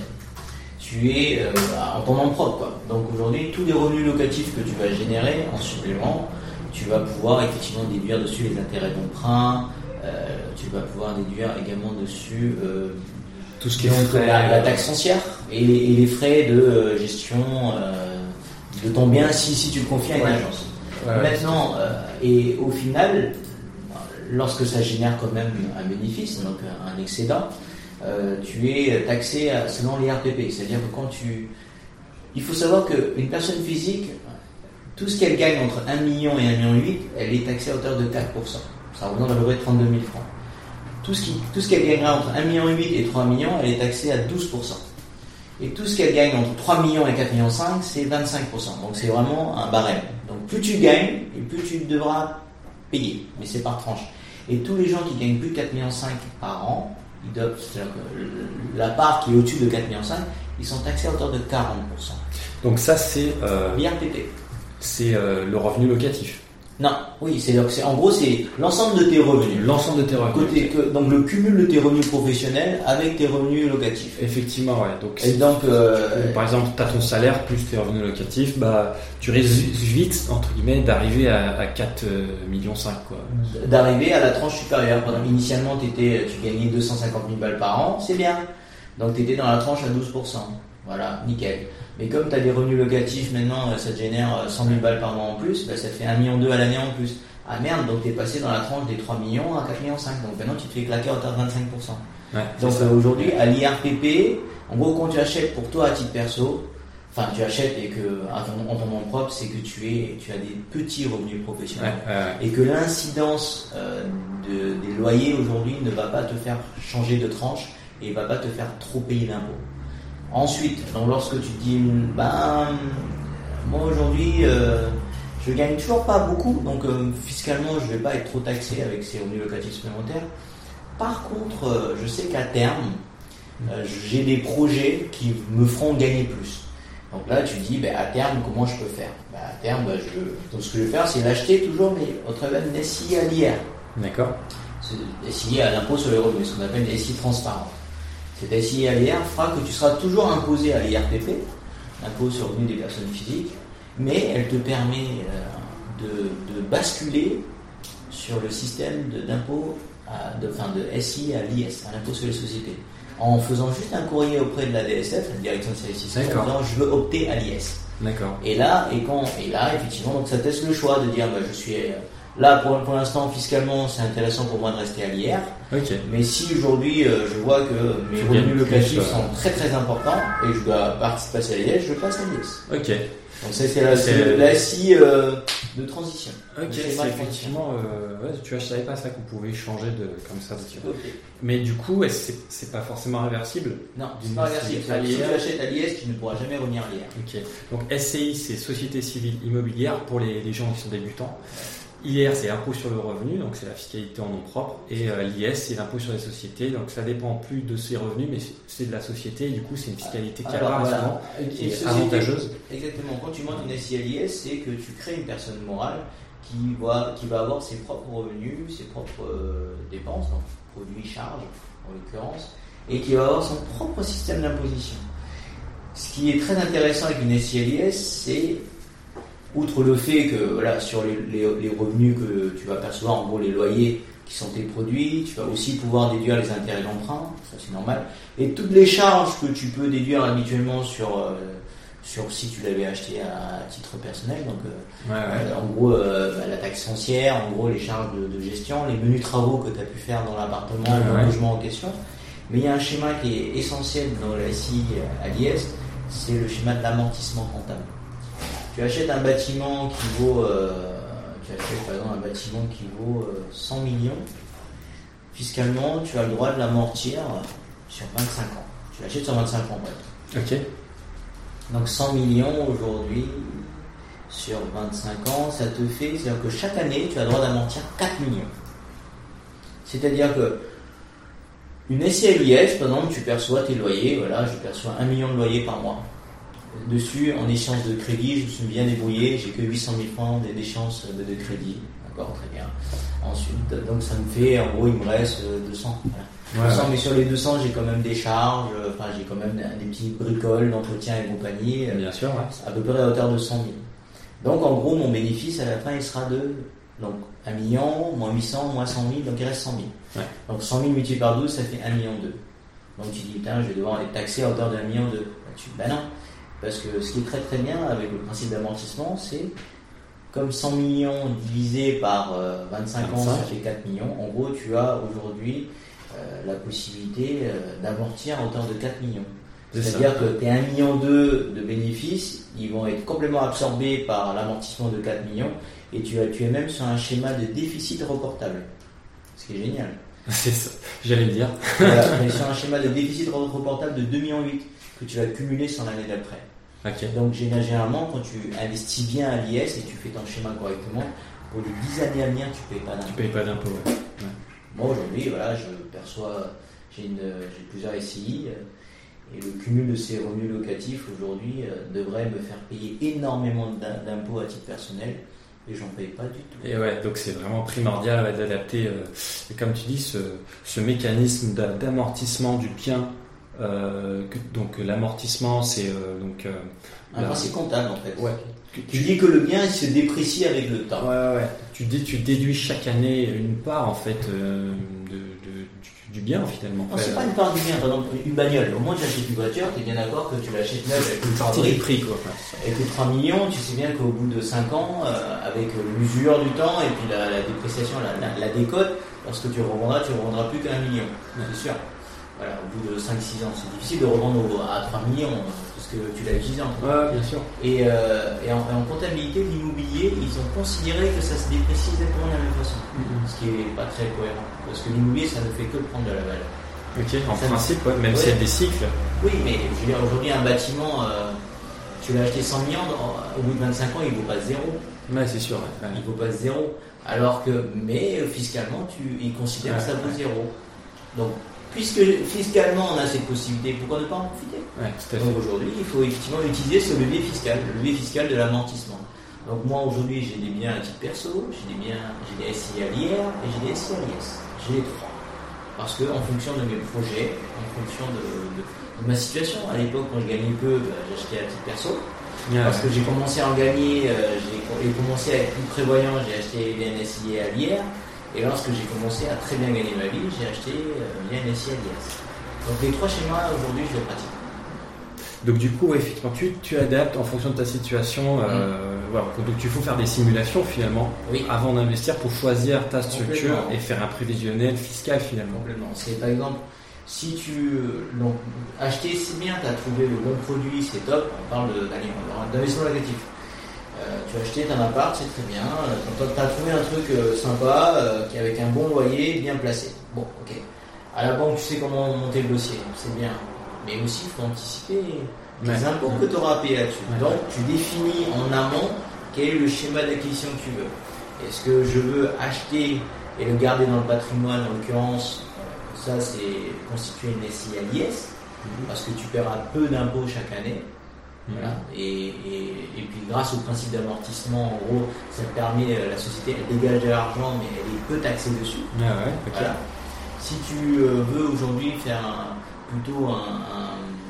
tu es euh, en ton nom propre, quoi. Donc aujourd'hui, tous les revenus locatifs que tu vas générer en supplément, tu vas pouvoir effectivement déduire dessus les intérêts d'emprunt, euh, tu vas pouvoir déduire également dessus euh, tout ce qui est frais, la, la taxe foncière et les, et les frais de euh, gestion euh, de ton bien si, si tu le confies à une ouais. agence. Ouais, Maintenant, ouais, euh, et au final, lorsque ça génère quand même un bénéfice, donc un excédent, euh, tu es taxé selon l'I R P P. C'est-à-dire que quand tu... Il faut savoir qu'une personne physique, tout ce qu'elle gagne entre un million et un virgule huit million, elle est taxée à hauteur de quatre pour cent. Ça représente à peu près trente-deux mille francs. Tout ce, qui, tout ce qu'elle gagnera entre un virgule huit million et trois millions, elle est taxée à douze pour cent. Et tout ce qu'elle gagne entre trois millions et quatre virgule cinq millions, c'est vingt-cinq pour cent. Donc c'est vraiment un barème. Donc plus tu gagnes, et plus tu devras payer. Mais c'est par tranche. Et tous les gens qui gagnent plus de quatre virgule cinq millions par an, ils doivent, c'est-à-dire que la part qui est au-dessus de quatre virgule cinq millions, ils sont taxés à hauteur de quarante pour cent. Donc ça c'est... Euh... l'I R P P. C'est euh, le revenu locatif. Non, oui, c'est, c'est en gros c'est l'ensemble de tes revenus. L'ensemble de tes revenus. Côté, que, donc le cumul de tes revenus professionnels avec tes revenus locatifs. Effectivement, ouais. Donc, et donc, euh, par exemple, tu as ton salaire plus tes revenus locatifs, bah, tu risques vite, entre guillemets, d'arriver à, à quatre virgule cinq millions, quoi. D'arriver à la tranche supérieure. Par exemple, initialement, t'étais, tu gagnais deux cent cinquante mille balles par an, c'est bien. Donc tu étais dans la tranche à douze pour cent. Voilà, nickel. Mais comme tu as des revenus locatifs, maintenant ça te génère cent mille balles par mois en plus, bah, ça te fait un virgule deux million à l'année en plus. Ah merde, donc tu es passé dans la tranche des trois millions à quatre virgule cinq millions. Donc maintenant tu te fais claquer à hauteur de vingt-cinq pour cent. Ouais, donc euh, aujourd'hui, à l'I R P P, en gros, quand tu achètes pour toi à titre perso, enfin tu achètes et que en ton, en ton nom propre, c'est que tu, es, tu as des petits revenus professionnels. Ouais, ouais, ouais. Et que l'incidence euh, de, des loyers aujourd'hui ne va pas te faire changer de tranche et ne va pas te faire trop payer d'impôts. Ensuite, donc lorsque tu te dis, ben, moi aujourd'hui, euh, je gagne toujours pas beaucoup, donc euh, fiscalement, je vais pas être trop taxé avec ces revenus locatifs supplémentaires. Par contre, euh, je sais qu'à terme, euh, j'ai des projets qui me feront gagner plus. Donc là, tu dis, ben, à terme, comment je peux faire? Ben, à terme, ben, je... donc ce que je vais faire, c'est l'acheter toujours, mais au travers d'une S I à l'I R. D'accord. C'est S I à l'impôt sur les revenus, ce qu'on appelle une S I transparente. Cette S I à l'I R fera que tu seras toujours imposé à l'I R P P, l'impôt sur le revenu des personnes physiques, mais elle te permet euh, de, de basculer sur le système de, d'impôt, à, de, enfin de S I à l'I S, à l'impôt sur les sociétés, en faisant juste un courrier auprès de la D S F, la Direction de services fiscaux, en disant je veux opter à l'I S. D'accord. Et là, et quand, et là, effectivement, donc ça teste le choix de dire, bah, je suis là pour, pour l'instant fiscalement, c'est intéressant pour moi de rester à l'I R. Okay. Mais si aujourd'hui euh, je vois que mes je revenus locatifs sont très très importants et je dois passer à l'I S, je passe à l'I S. Ok. Donc ça, c'est la, c'est la S I euh, de transition. Ok, c'est, c'est effectivement, euh, ouais, tu vois, je savais pas ça qu'on pouvait changer de comme ça. Okay. Mais du coup, c'est, c'est pas forcément réversible. Non, c'est pas réversible. Si tu achètes à l'I S, tu ne pourras jamais revenir à l'I R. Ok. Donc S C I, c'est Société Civile Immobilière pour les, les gens qui sont débutants. I R, c'est l'impôt sur le revenu, donc c'est la fiscalité en nom propre, et euh, l'I S, c'est l'impôt sur les sociétés, donc ça dépend plus de ses revenus, mais c'est de la société, et du coup c'est une fiscalité qui Alors, voilà. souvent, qui est société, avantageuse. Exactement, quand tu montes une S I à l'I S, c'est que tu crées une personne morale qui va, qui va avoir ses propres revenus, ses propres euh, dépenses, donc produits, charges en l'occurrence, et qui va avoir son propre système d'imposition. Ce qui est très intéressant avec une S I à l'I S, c'est outre le fait que voilà, sur les, les, les revenus que tu vas percevoir, en gros les loyers qui sont tes produits, tu vas aussi pouvoir déduire les intérêts d'emprunt, ça c'est normal, et toutes les charges que tu peux déduire habituellement sur, euh, sur si tu l'avais acheté à, à titre personnel, donc euh, ouais, ouais. Euh, en gros euh, bah, la taxe foncière, en gros les charges de, de gestion, les menus travaux que tu as pu faire dans l'appartement, ouais, dans le ouais. logement en question. Mais il y a un schéma qui est essentiel dans la S I à l'I S, c'est le schéma de l'amortissement comptable. Tu achètes un bâtiment qui vaut, euh, tu achètes par exemple un bâtiment qui vaut euh, cent millions, fiscalement tu as le droit de l'amortir sur vingt-cinq ans. Tu l'achètes sur vingt-cinq ans. Ouais. Ok. Donc cent millions aujourd'hui sur vingt-cinq ans, ça te fait, c'est-à-dire que chaque année tu as le droit d'amortir quatre millions. C'est-à-dire que une S I à l'I S, par exemple, tu perçois tes loyers, voilà, je perçois un million de loyers par mois. Dessus, en échéance de crédit, je me suis bien débrouillé, j'ai que huit cent mille francs d'échéance de, de crédit. D'accord, très bien. Ensuite, donc ça me fait, en gros, il me reste deux cents. Voilà. Ouais, deux cents, ouais. Mais sur les deux cents, j'ai quand même des charges, enfin, j'ai quand même des petites bricoles d'entretien et compagnie. Bien sûr, ouais. À peu près à hauteur de cent mille. Donc, en gros, mon bénéfice, à la fin, il sera de donc un million, moins huit cents, moins cent mille, donc il reste cent mille. Ouais. Donc, cent mille multiplié par douze, ça fait un million deux. Donc, tu dis, putain, je vais devoir être taxé à hauteur de un million deux. Ben non. Parce que ce qui est très très bien avec le principe d'amortissement, c'est comme cent millions divisé par euh, vingt-cinq ans, ça fait quatre millions. En gros, tu as aujourd'hui euh, la possibilité euh, d'amortir à hauteur de quatre millions. C'est C'est-à-dire ça. Que tes un virgule deux million de bénéfices, ils vont être complètement absorbés par l'amortissement de quatre millions et tu, as, tu es même sur un schéma de déficit reportable. Ce qui est génial. C'est ça, j'allais le dire. Voilà, tu es sur un schéma de déficit reportable de deux virgule huit millions que tu vas cumuler sur l'année d'après. Okay. Donc généralement, quand tu investis bien à l'I S et tu fais ton schéma correctement, pour les dix années à venir, tu ne payes pas d'impôt. Tu payes pas d'impôt, ouais. Ouais. Moi aujourd'hui, voilà, je perçois, j'ai, une, j'ai plusieurs S I et le cumul de ces revenus locatifs aujourd'hui devrait me faire payer énormément d'impôts à titre personnel. Et j'en paye pas du tout. Et ouais, donc c'est vraiment primordial ouais, d'adapter, euh, et comme tu dis, ce, ce mécanisme d'amortissement du bien. Euh, que, donc l'amortissement, c'est euh, donc euh, un la... principe comptable en fait. Ouais. Tu, tu dis que le bien il se déprécie avec le temps. Ouais, ouais. Tu dis, tu déduis chaque année une part en fait euh, de, de, du, du bien finalement. Non, c'est pas une part du bien. Par exemple, une bagnole. Au moins, tu achètes une voiture, tu es bien d'accord que tu l'achètes neuve avec une partie du prix quoi. Elle coûte trois millions. Tu sais bien qu'au bout de cinq ans, euh, avec l'usure du temps et puis la, la dépréciation, la, la, la décote, lorsque tu revendras, tu ne revendras plus qu'à un million. Ouais. C'est sûr. Voilà, au bout de cinq six ans, c'est difficile de revendre à trois millions parce que tu l'as utilisé en fait. Ouais, bien sûr. Et, euh, et en, en comptabilité, l'immobilier, ils ont considéré que ça se déprécie exactement de la même façon. Mm-hmm. Ce qui n'est pas très cohérent. Parce que l'immobilier, ça ne fait que prendre de la valeur. Ok, en ça principe, ouais, même ouais. si c'est des cycles. Oui, mais je veux dire, aujourd'hui, un bâtiment, euh, tu l'as acheté cent millions, au bout de vingt-cinq ans, il ne vaut pas zéro. Ouais, c'est sûr. Ouais. Il ne vaut pas zéro. Alors que, mais fiscalement, tu, ils considèrent ouais, que ça vaut ouais. zéro. Donc, puisque fiscalement on a cette possibilité, pourquoi ne pas en profiter? Ouais, tout à fait. Donc aujourd'hui, il faut effectivement utiliser ce levier fiscal, le levier fiscal de l'amortissement. Donc moi aujourd'hui, j'ai des biens à titre perso, j'ai des biens, j'ai des S C I à l'I R et j'ai des S C I à l'I S. J'ai les trois. Parce que en fonction de mes projets, en fonction de, de, de ma situation, à l'époque quand je gagnais peu, bah, j'achetais à titre perso. Yeah, parce ouais. que j'ai commencé à en gagner, euh, j'ai commencé à être plus prévoyant, j'ai acheté bien S C I à l'I R. Et lorsque j'ai commencé à très bien gagner ma vie, j'ai acheté euh, bien S C I à l'I S. Donc les trois schémas aujourd'hui, je les pratique. Donc du coup, effectivement, tu, tu adaptes en fonction de ta situation. Euh, mmh. voilà. Donc il faut faire des simulations finalement oui. avant d'investir pour choisir ta structure et faire un prévisionnel fiscal finalement. Complètement. C'est par exemple, si tu donc, acheter, c'est bien, tu as trouvé le bon produit, c'est top. On parle d'investissement locatif. Euh, tu as acheté ton appart, c'est très bien. Euh, tu as trouvé un truc euh, sympa, euh, qui avec un bon loyer, bien placé. Bon, ok. À la banque, tu sais comment monter le dossier, c'est bien. Mais aussi, il faut anticiper les ouais. impôts que tu auras à payer là-dessus. Ouais. Donc, tu définis en amont quel est le schéma d'acquisition que tu veux. Est-ce que je veux acheter et le garder dans le patrimoine, en l'occurrence, ça c'est constituer une S C I à l'I S, mmh. parce que tu paieras peu d'impôts chaque année. Voilà. Et, et, et puis grâce au principe d'amortissement, en gros, ça permet, euh, la société elle dégage de l'argent mais elle est peu taxée dessus. Ah ouais, okay. Voilà. Si tu euh, veux aujourd'hui faire un, plutôt un, un,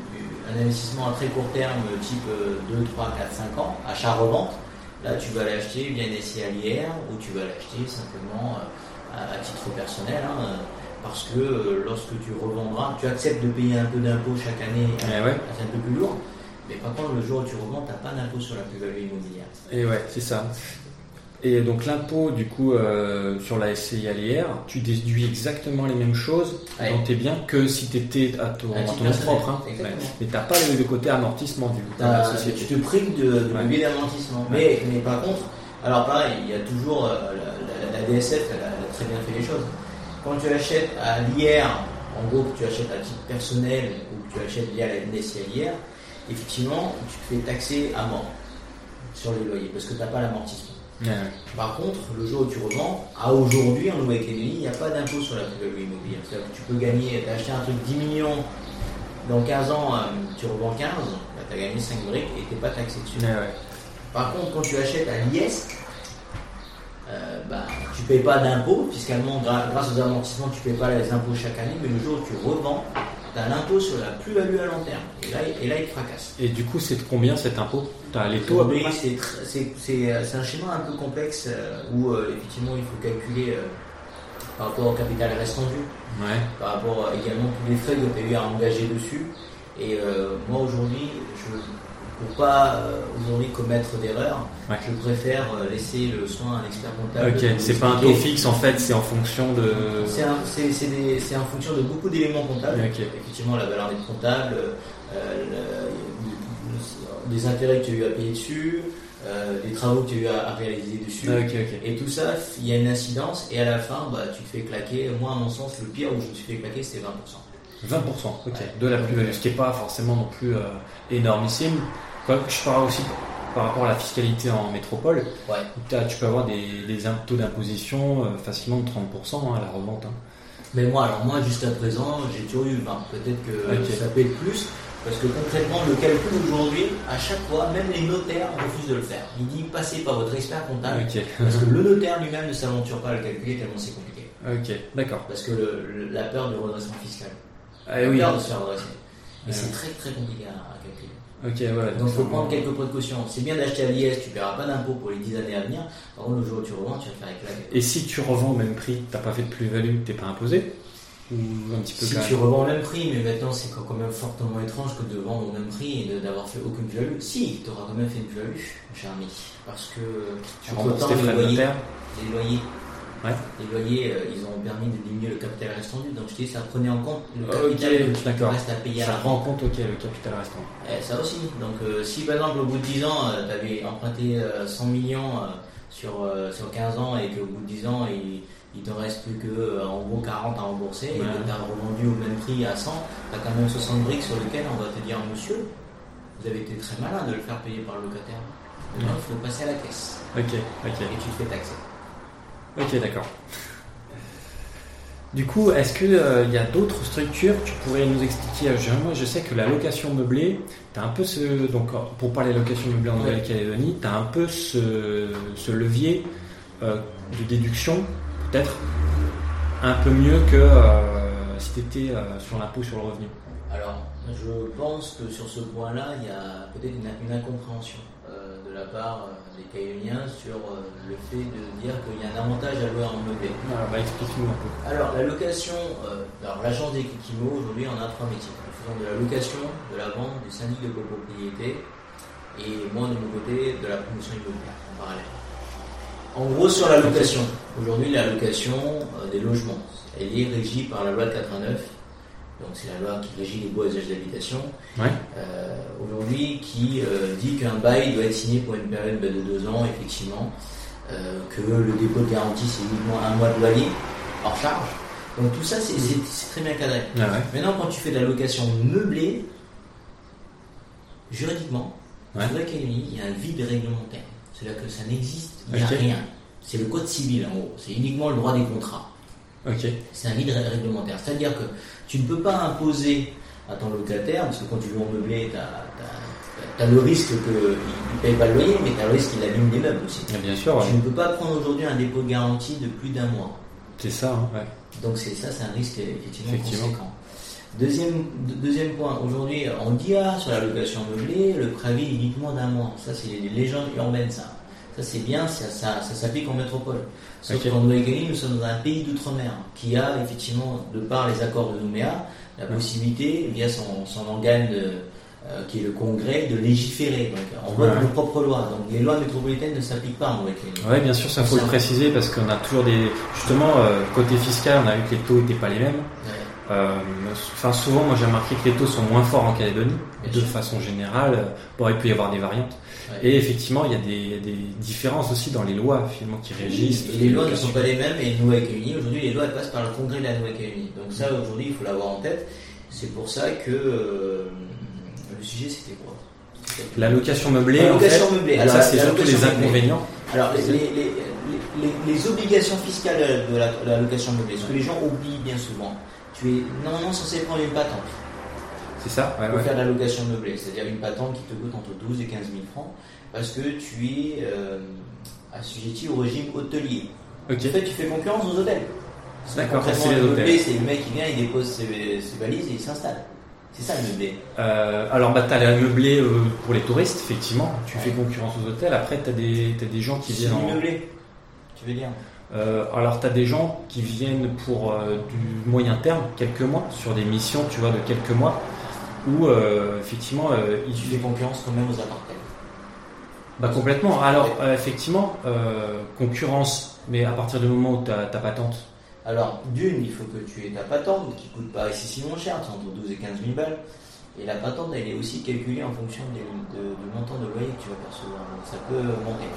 un investissement à très court terme, type euh, deux, trois, quatre, cinq ans, achat-revente, là tu vas l'acheter via une S C I à l'I R ou tu vas l'acheter simplement euh, à, à titre personnel. Hein, parce que euh, lorsque tu revendras, tu acceptes de payer un peu d'impôt chaque année, eh ouais. c'est un peu plus lourd. Mais par contre, le jour où tu revends, tu n'as pas d'impôt sur la plus-value immobilière. Et ouais, c'est ça. Et donc l'impôt, du coup, euh, sur la S C I à l'I R, tu déduis exactement les mêmes choses ouais. dans tes biens que si tu étais à ton, à ton nom propre. Hein. Ouais. Mais tu n'as pas le, le côté amortissement du coup. La société. Tu te prives de, de ouais. levier d'amortissement. Ouais. Mais, mais par contre, alors pareil, il y a toujours euh, la, la, la D S F, elle a, elle a très bien fait les choses. Quand tu achètes à l'I R, en gros, que tu achètes à titre personnel ou que tu achètes via la S C I à l'I R, effectivement, tu te fais taxer à mort sur les loyers parce que tu n'as pas l'amortissement. Ouais. Par contre, le jour où tu revends, à aujourd'hui, en Nouvelle-Calédonie, il n'y a pas d'impôt sur la plus-value immobilière. C'est-à-dire que tu peux gagner, tu as acheté un truc dix millions, dans quinze ans, tu revends quinze, bah, tu as gagné cinq briques et tu n'es pas taxé dessus. Ouais, ouais. Par contre, quand tu achètes à l'I S, euh, bah, tu ne payes pas d'impôt. Fiscalement, grâce aux amortissements, tu ne payes pas les impôts chaque année, mais le jour où tu revends, tu as l'impôt sur la plus-value à long terme. Et là, et là il te fracasse. Et du coup, c'est de combien cet impôt? Tu as les taux à peu près? c'est, c'est, c'est, c'est un schéma un peu complexe euh, où euh, effectivement il faut calculer euh, par rapport au capital restant dû, ouais. par rapport euh, également tous les frais que tu as eu à engager dessus. Et euh, moi aujourd'hui, je pour pas euh, aujourd'hui commettre d'erreurs, ouais. je préfère euh, laisser le soin à un expert comptable. Ok, c'est pas un taux fixe en fait, c'est en fonction de. C'est, un, c'est, c'est, des, c'est en fonction de beaucoup d'éléments comptables. Okay. Effectivement, la valeur nette comptable, euh, le, les intérêts que tu as eu à payer dessus, euh, les travaux que tu as eu à, à réaliser dessus. Okay, okay. Et tout ça, il y a une incidence et à la fin, bah, tu te fais claquer. Moi, à mon sens, le pire où je me suis fait claquer, c'était vingt pour cent. vingt pour cent, ok, ouais. de la plus-value, ce qui n'est pas forcément non plus euh, énormissime. Quoi, je parle aussi par rapport à la fiscalité en métropole. Ouais. Tu peux avoir des, des taux d'imposition euh, facilement de trente pour cent hein, à la revente. Hein. Mais moi, alors moi, jusqu'à présent, j'ai toujours eu vingt. Peut-être que okay. ça peut être plus, parce que concrètement, le calcul aujourd'hui, à chaque fois, même les notaires refusent de le faire. Il dit passez par votre expert comptable, okay. parce que le notaire lui-même ne s'aventure pas à le calculer tellement c'est compliqué. Ok, d'accord. Parce que le, le, la peur du redressement fiscal. Ah, la oui. peur de se faire redresser. Et ah, c'est oui. très très compliqué à, à calculer. Okay, voilà, donc il faut prendre quelques précautions. C'est bien d'acheter à l'I S, tu ne paieras pas d'impôt pour les dix années à venir. Par contre, le jour où tu revends, tu vas te faire éclater. Et si tu revends au même prix, tu n'as pas fait de plus-value, tu n'es pas imposé? Ou un petit peu Si tu revends au même prix, mais maintenant c'est quand même fortement étrange que de vendre au même prix et de, d'avoir fait aucune plus-value. Si, tu auras quand même fait une plus-value, cher ami. Parce que tu entre-temps, les loyers, les loyers. Ouais. Les loyers, euh, ils ont permis de diminuer le capital restant dû. Donc je dis, ça prenait en compte le capital okay, que tu restes à payer à la fin. Ça prend en compte okay, le capital restant. Eh, ça aussi. Donc euh, si par exemple au bout de dix ans, euh, tu avais emprunté euh, cent millions euh, sur, euh, sur quinze ans et qu'au bout de dix ans, il, il te reste plus que euh, en gros quarante à rembourser ouais. et que tu as revendu au même prix à cent, tu as quand même soixante briques sur lesquelles on va te dire monsieur, vous avez été très malin de le faire payer par le locataire. Maintenant, il faut passer à la caisse. Ok, ok. Et tu te fais taxer. Ok, d'accord. Du coup, est-ce qu'il euh, y a d'autres structures que tu pourrais nous expliquer? je, Moi, je sais que la location meublée, tu as un peu ce. Donc, pour parler de location meublée en Nouvelle-Calédonie, tu as un peu ce, ce levier euh, de déduction, peut-être un peu mieux que euh, si tu étais euh, sur l'impôt sur le revenu. Alors, je pense que sur ce point-là, il y a peut-être une, une incompréhension euh, de la part euh, des Calédoniens sur euh, le fait de dire qu'il y a un avantage à louer en meublé. Alors, bah, explique-nous un peu. Alors, la location, euh, alors l'agence des Kikimo, aujourd'hui, on a trois métiers. Nous faisons de la location, de la vente, du syndic de copropriété, et moi, de mon côté, de la promotion immobilière en parallèle. En gros, sur la location, aujourd'hui, la location euh, des logements, elle est régie par la loi de quatre-vingt-neuf. Donc c'est la loi qui régit les baux à usage d'habitation, ouais. euh, aujourd'hui qui euh, dit qu'un bail doit être signé pour une période de deux ans, effectivement, euh, que le dépôt de garantie c'est uniquement un mois de loyer hors charge. Donc tout ça c'est, c'est, c'est très bien cadré. Ah ouais. Maintenant quand tu fais de la location meublée, juridiquement, ouais. en Nouvelle-Calédonie, il y a un vide réglementaire. C'est-à-dire que ça n'existe, il n'y a okay. rien. C'est le code civil en gros, c'est uniquement le droit des contrats. Okay. C'est un vide réglementaire. C'est-à-dire que tu ne peux pas imposer à ton locataire, parce que quand tu veux en meubler, tu as le risque qu'il ne paye pas le loyer, mais tu as le risque qu'il abîme des meubles aussi. Et bien sûr. Tu ouais. ne peux pas prendre aujourd'hui un dépôt de garantie de plus d'un mois. C'est ça, hein, ouais. Donc c'est ça, c'est un risque effectivement, effectivement. conséquent. Deuxième, deuxième point, aujourd'hui, on dit ah, sur la location meublée, le préavis est uniquement d'un mois. Ça, c'est les légendes urbaines, ça. Ça c'est bien, ça, ça, ça s'applique en métropole. Sauf okay. qu'en Nouvelle-Calédonie, nous sommes dans un pays d'outre-mer qui a effectivement, de par les accords de Nouméa, la possibilité, via son, son organe de, euh, qui est le Congrès, de légiférer. Donc on vote ouais. nos propres lois. Donc les lois métropolitaines ne s'appliquent pas en Nouvelle-Calédonie. Oui, bien sûr, ça faut ça, le préciser parce qu'on a toujours des. Justement, euh, côté fiscal, on a vu que les taux n'étaient pas les mêmes. Ouais. Euh, enfin, souvent, moi j'ai remarqué que les taux sont moins forts en Calédonie, bien de sûr. Façon générale. Bon, il peut y avoir des variantes. Ouais. Et effectivement, il y, a des, il y a des différences aussi dans les lois finalement qui régissent. Et les lois ne sont pas les mêmes. Et Nouvelle-Calédonie, aujourd'hui, les lois elles passent par le Congrès de la Nouvelle-Calédonie. Donc ça, aujourd'hui, il faut l'avoir en tête. C'est pour ça que euh, le sujet, c'était quoi? C'était la location meublée. La location en fait, meublée. Alors, ça, c'est surtout les inconvénients. Meublée. Alors, les, les, les, les, les obligations fiscales de la, de la location meublée, ce que les gens oublient bien souvent. Tu es normalement censé prendre une patente. C'est ça, ouais, pour ouais. faire de la location meublée, c'est-à-dire une patente qui te coûte entre douze et quinze mille francs, parce que tu es euh, assujetti au régime hôtelier. Okay. En fait, tu fais concurrence aux hôtels. D'accord, c'est les hôtels. C'est le mec qui vient, il dépose ses, ses valises et il s'installe. C'est ça le meublé. Euh, alors, bah, tu as le meublé euh, pour les touristes, effectivement. Tu ouais. fais concurrence aux hôtels. Après, tu as des, t'as des gens qui c'est viennent. C'est en... meublé, tu veux dire Euh, alors, tu as des gens qui viennent pour euh, du moyen terme, quelques mois, sur des missions, tu vois, de quelques mois, où euh, effectivement, euh, ils font des concurrences quand même aux appartements. Bah complètement. Alors, euh, effectivement, euh, concurrence, mais à partir du moment où tu as ta patente. Alors, d'une, il faut que tu aies ta patente qui coûte pas excessivement cher, c'est entre douze et quinze mille balles. Et la patente, elle est aussi calculée en fonction des, de, du montant de loyer que tu vas percevoir. Donc, ça peut monter.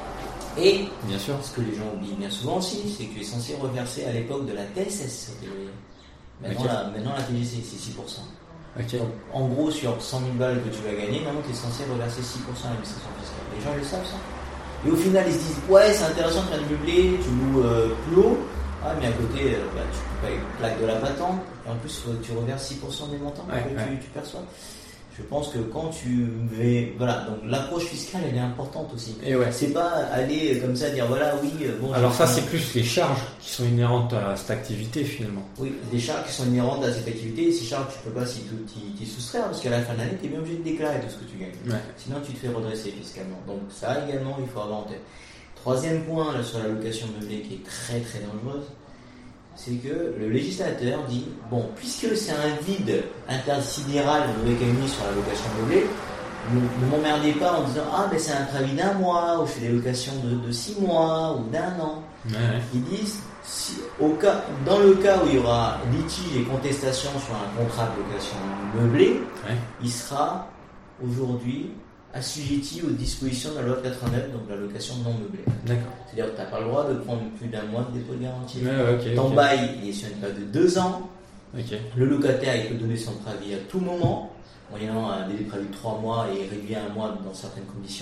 Et bien sûr. Ce que les gens oublient bien souvent aussi, c'est que tu es censé reverser à l'époque de la T S S sur tes loyers. Maintenant, okay. la, maintenant la T G C, c'est six pour cent. Okay. Donc, en gros, sur cent mille balles que tu vas gagner, maintenant tu es censé reverser six pour cent à l'administration fiscale. Les gens le savent ça. Et au final, ils se disent ouais, c'est intéressant de faire du meublé, tu loues euh, plus haut. Ah, mais à côté, euh, bah, tu payes une plaque de la patente. Et en plus, tu reverses six pour cent des montants ouais, que ouais. Tu, tu perçois. Je pense que quand tu vais, voilà, donc l'approche fiscale elle est importante aussi. Et ouais. C'est pas aller comme ça dire voilà oui bon. Alors ça c'est plus les charges qui sont inhérentes à cette activité finalement. Oui, des charges qui sont inhérentes à cette activité. Et ces charges tu peux pas s'y t'y soustraire parce qu'à la fin de l'année tu es bien obligé de déclarer tout ce que tu gagnes. Ouais. Sinon tu te fais redresser fiscalement. Donc ça également il faut avoir en tête. Troisième point là sur la location meublée qui est très très dangereuse. C'est que le législateur dit bon, puisque c'est un vide intersidéral de l'économie sur la location meublée, ne, ne m'emmerdez pas en disant ah, mais c'est un préavis d'un mois, ou je fais des locations de, de six mois, ou d'un an. Ouais, ouais. Ils disent si, au cas, dans le cas où il y aura litige et contestation sur un contrat de location meublée, ouais. il sera aujourd'hui assujetti aux dispositions de la loi quatre-vingt-neuf, donc la location non meublée. D'accord. C'est-à-dire que tu n'as pas le droit de prendre plus d'un mois de dépôt de garantie. Ouais, ouais, okay, Ton okay. bail il est sur une période de deux ans. Okay. Le locataire il peut donner son préavis à tout moment, moyennant un délai de préavis de trois mois et réduit à un mois dans certaines conditions.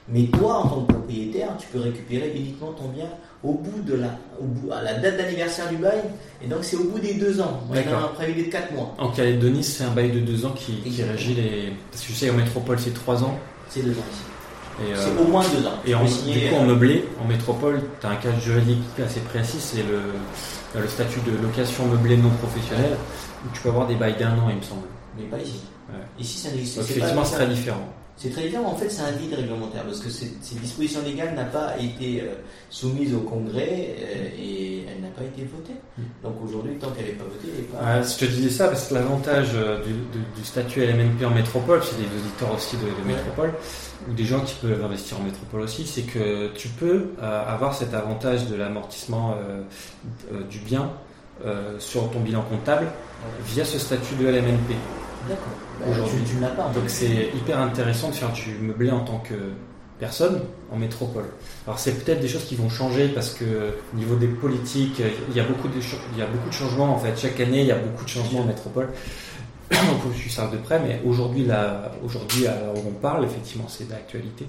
Mais toi, en tant que propriétaire, tu peux récupérer uniquement ton bien au bout de la, au bout, à la date d'anniversaire du bail, et donc c'est au bout des deux ans. On a un préavis de quatre mois. En Calédonie, c'est un bail de deux ans qui, qui régit les. Parce que je sais, en métropole, c'est trois ans. C'est deux ans ici. Et c'est euh, au moins deux ans. Et en, signer, du coup, en meublé, en métropole, tu as un cadre juridique assez précis, c'est le, le statut de location meublée non professionnelle, où tu peux avoir des bails d'un an, il me semble. Mais pas ici. Ouais. Ici, ça n'existe pas. Effectivement, c'est très différent. C'est très différent. En fait, c'est un vide réglementaire parce que ces, ces dispositions légales n'ont pas été euh, soumises au Congrès euh, et elle n'a pas été votée. Mmh. Donc aujourd'hui, tant qu'elle n'est pas votée, elle n'est pas. Ah, je te disais ça parce que l'avantage du, du, du statut L M N P en métropole, c'est des auditeurs aussi de, de ouais. métropole, ou des gens qui peuvent investir en métropole aussi, c'est que tu peux euh, avoir cet avantage de l'amortissement euh, euh, du bien euh, sur ton bilan comptable ouais. via ce statut de L M N P. D'accord. Bah, aujourd'hui, tu, tu n'as pas. Donc c'est hyper intéressant de faire du meublé en tant que personne en métropole. Alors c'est peut-être des choses qui vont changer parce que au niveau des politiques, il y a beaucoup de il y a beaucoup de changements en fait. Chaque année, il y a beaucoup de changements en métropole. Donc je suis ça de près, mais aujourd'hui là, aujourd'hui à l'heure où on parle, effectivement, c'est d'actualité.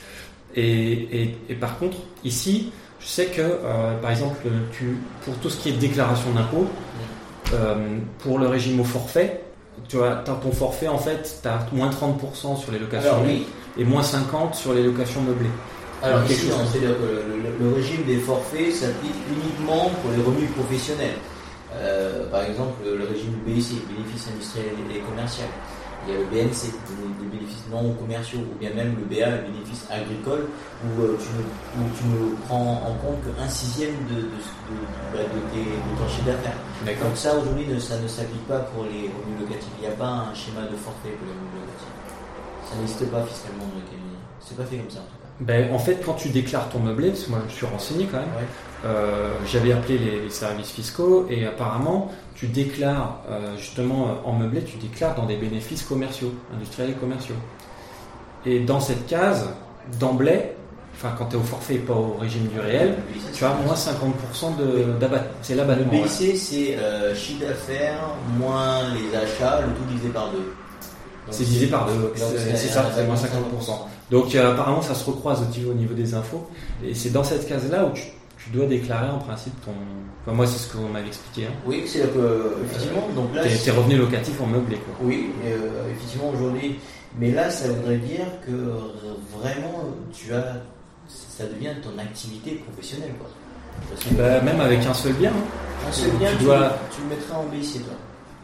Et, et, et par contre, ici, je sais que euh, par exemple, tu, pour tout ce qui est déclaration d'impôt, euh, pour le régime au forfait. Tu vois, ton forfait, en fait, tu as moins trente pour cent sur les locations Alors, oui. et moins cinquante pour cent sur les locations meublées. Alors donc, ici, on sait que le, le, le régime des forfaits s'applique uniquement pour les revenus professionnels. Euh, par exemple, le régime du B I C, bénéfices industriels et commerciaux. Il y a le B N C, les bénéfices non commerciaux, ou bien même le B A, le bénéfice agricole, où, euh, tu, ne, où tu ne prends en compte qu'un sixième de, de, de, de, de, tes, de ton chiffre d'affaires. Donc ça, aujourd'hui, ça ne s'applique pas pour les revenus locatifs. Il n'y a pas un schéma de forfait pour les revenus locatifs. Ça n'existe pas fiscalement dans le cabinet. C'est pas fait comme ça, en tout cas. Ben, en fait, quand tu déclares ton meublé, parce que moi je me suis renseigné quand même, ouais. euh, j'avais appelé les, les services fiscaux et apparemment tu déclares euh, justement en meublé, tu déclares dans des bénéfices commerciaux, industriels et commerciaux. Et dans cette case, d'emblée, enfin quand tu es au forfait et pas au régime du réel, oui, tu as moins cinquante pour cent de, oui. d'abattement. C'est l'abattement. Le B I C, ouais. c'est euh, chiffre d'affaires moins les achats, le tout divisé par deux. Donc, c'est divisé par deux, c'est, c'est, c'est ça, c'est moins cinquante pour cent. Donc euh, apparemment ça se recroise au niveau, au niveau des infos, et c'est dans cette case-là où tu, tu dois déclarer en principe ton... Enfin moi c'est ce qu'on m'avait expliqué. Hein. Oui, c'est que, effectivement, donc là... Tes, tes revenus locatifs en meublé, quoi. Oui, euh, effectivement aujourd'hui, mais là ça voudrait dire que euh, vraiment tu as... ça devient ton activité professionnelle, quoi. Que, bah, même avec un seul bien. Hein. Un seul bien, tu, dois... tu, tu le mettras en B I C, toi.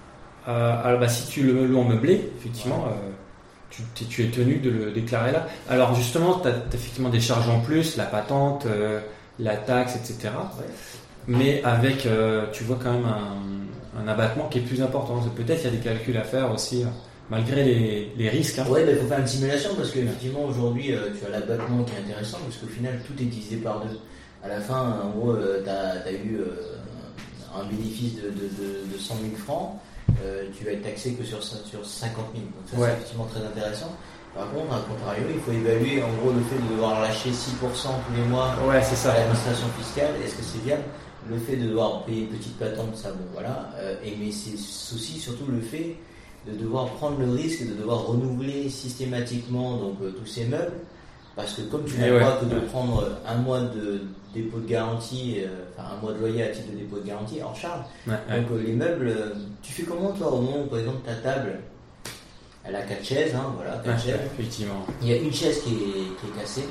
Euh, alors bah, si tu le loues en meublé, effectivement, ouais. euh, tu, tu es tenu de le déclarer là. Alors justement, tu as effectivement des charges en plus, la patente, euh, la taxe, et cetera. Ouais. Mais avec, euh, tu vois quand même un, un abattement qui est plus important. Peut-être qu'il y a des calculs à faire aussi, malgré les, les risques. Hein. Oui, il faut faire une simulation parce qu'effectivement aujourd'hui, euh, tu as l'abattement qui est intéressant parce qu'au final, tout est divisé par deux. À la fin, en gros, euh, tu as eu euh, un bénéfice de, de, de, de cent mille francs. Euh, tu vas être taxé que sur, sur cinquante mille. Donc ça, ouais. c'est effectivement très intéressant. Par contre, à contrario, il faut évaluer en gros le fait de devoir lâcher six pour cent tous les mois ouais, c'est ça. à l'administration fiscale. Est-ce que c'est viable? Le fait de devoir payer une petite patente, ça, bon, voilà. Euh, et, mais c'est aussi surtout le fait de devoir prendre le risque de devoir renouveler systématiquement donc, euh, tous ces meubles. Parce que comme tu n'as ouais, pas que de prendre un mois de dépôt de garantie, euh, enfin un mois de loyer à titre de dépôt de garantie hors charge, ouais, donc ouais. Euh, les meubles, euh, tu fais comment toi au moment où par exemple ta table, elle a quatre chaises, hein, voilà, quatre ouais, chaises. Effectivement. Il y a une chaise qui est, qui est cassée.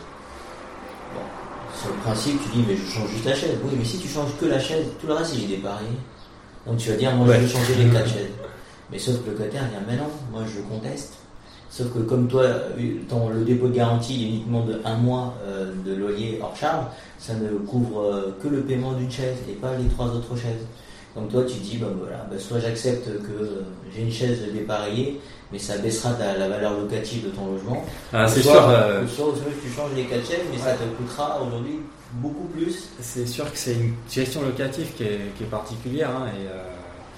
Bon, sur le principe, tu dis mais je change juste la chaise. Oui, mais si tu changes que la chaise, tout le reste il est dépareillé. Donc tu vas dire moi ouais. je vais changer les quatre chaises. Mais sauf que le locataire dit mais non, moi je conteste. Sauf que comme toi, ton, le dépôt de garantie est uniquement de un mois euh, de loyer hors charge, ça ne couvre euh, que le paiement d'une chaise et pas les trois autres chaises. Donc toi tu dis, bah, voilà, bah, soit j'accepte que euh, j'ai une chaise dépareillée, mais ça baissera ta, la valeur locative de ton logement. Ah, c'est soit, sûr. Euh... Soit, soit tu changes les quatre chaises, mais ouais. ça te coûtera aujourd'hui beaucoup plus. C'est sûr que c'est une gestion locative qui est, qui est particulière. Hein, et, euh...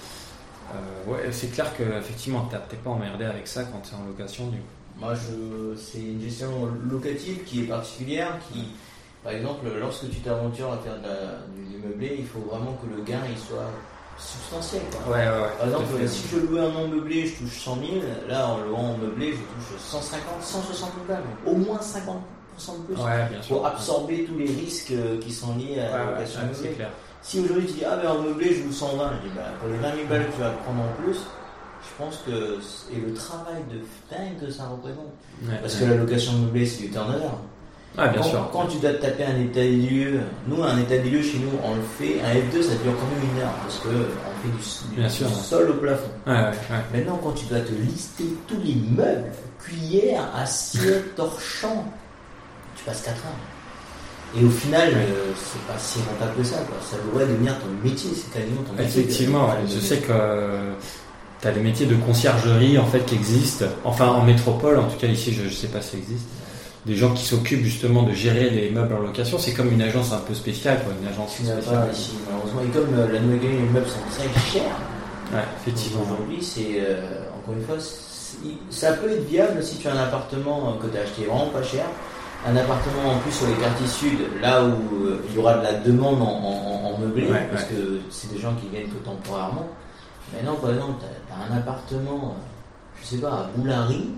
Euh, ouais, c'est clair que effectivement, t'es pas emmerdé avec ça quand tu es en location. Du... Moi, je, c'est une gestion locative qui est particulière. Qui, par exemple, lorsque tu t'aventures à faire de la, du, du meublé, il faut vraiment que le gain il soit substantiel. Quoi. Ouais, ouais, ouais, par exemple, si je loue un non meublé, je touche cent mille. Là, en louant en meublé, je touche cent cinquante, cent soixante mille balles. Au moins cinquante pour cent de plus. Ouais, bien sûr. Pour absorber tous les risques qui sont liés à ouais, la location ouais, meublée. c'est clair. Si aujourd'hui tu dis ah ben en meublé je vous cent vingt, je dis bah pour les vingt mille balles que tu vas prendre en plus, je pense que et le travail de dingue que ça représente. Ouais, Parce ouais. que la location meublée c'est du turnover. Ah, bien quand, sûr. quand tu dois te taper un état des lieux, nous un état des lieux chez nous on le fait, un F deux ça dure quand même une heure parce que on fait du, du, Bien du sûr. sol au plafond. Ouais, ouais, ouais. Maintenant quand tu dois te lister tous les meubles, cuillères, assiettes, torchons, tu passes quatre heures. Et au final, euh, c'est pas si rentable que ça, quoi. Ça devrait devenir ton métier, c'est quasiment ton métier. Effectivement, de... ouais. Je sais que euh, tu as des métiers de conciergerie en fait qui existent, enfin en métropole, en tout cas ici je ne sais pas si ça existe. Des gens qui s'occupent justement de gérer les meubles en location, c'est comme une agence un peu spéciale, quoi, une agence Tu n'as spéciale. pas ici, malheureusement. Et comme euh, la Nouvelle-Calédonie, les meubles sont très chers. Ouais, effectivement. Donc, aujourd'hui, c'est euh, encore une fois, c'est, ça peut être viable si tu as un appartement que tu as acheté vraiment pas cher. Un appartement en plus sur les quartiers sud, là où euh, il y aura de la demande en, en, en meublé, ouais, parce ouais. que c'est des gens qui viennent que temporairement. Maintenant, par exemple, tu as un appartement, je sais pas, à Boulary,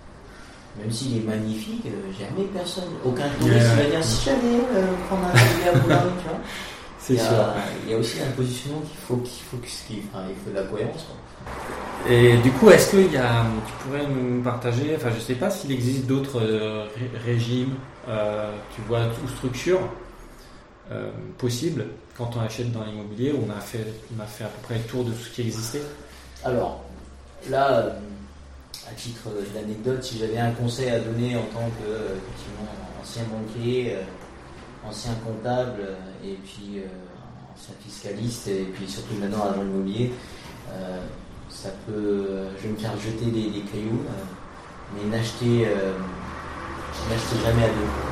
même s'il est magnifique, euh, jamais personne, aucun touriste ouais, va ouais. dire si j'allais euh, prendre un meublé à Boulary, tu vois. C'est il, y a, sûr. il y a aussi un positionnement qu'il faut, qu'il faut, qu'il, enfin, il faut de la cohérence. Quoi. Et du coup, est-ce qu'il y a, tu pourrais nous partager, enfin je sais pas s'il existe d'autres euh, ré- régimes, euh, tu vois, ou structures euh, possibles quand on achète dans l'immobilier, où on a fait, on a fait à peu près le tour de tout ce qui existait. Alors, là, euh, à titre d'anecdote, si j'avais un conseil à donner en tant que euh, effectivement, ancien banquier, euh, ancien comptable, euh, et puis euh, ancien fiscaliste, et puis surtout maintenant agent immobilier, euh, ça peut, je vais me faire jeter des, des cailloux, euh, mais n'achetez, euh, n'achetez jamais à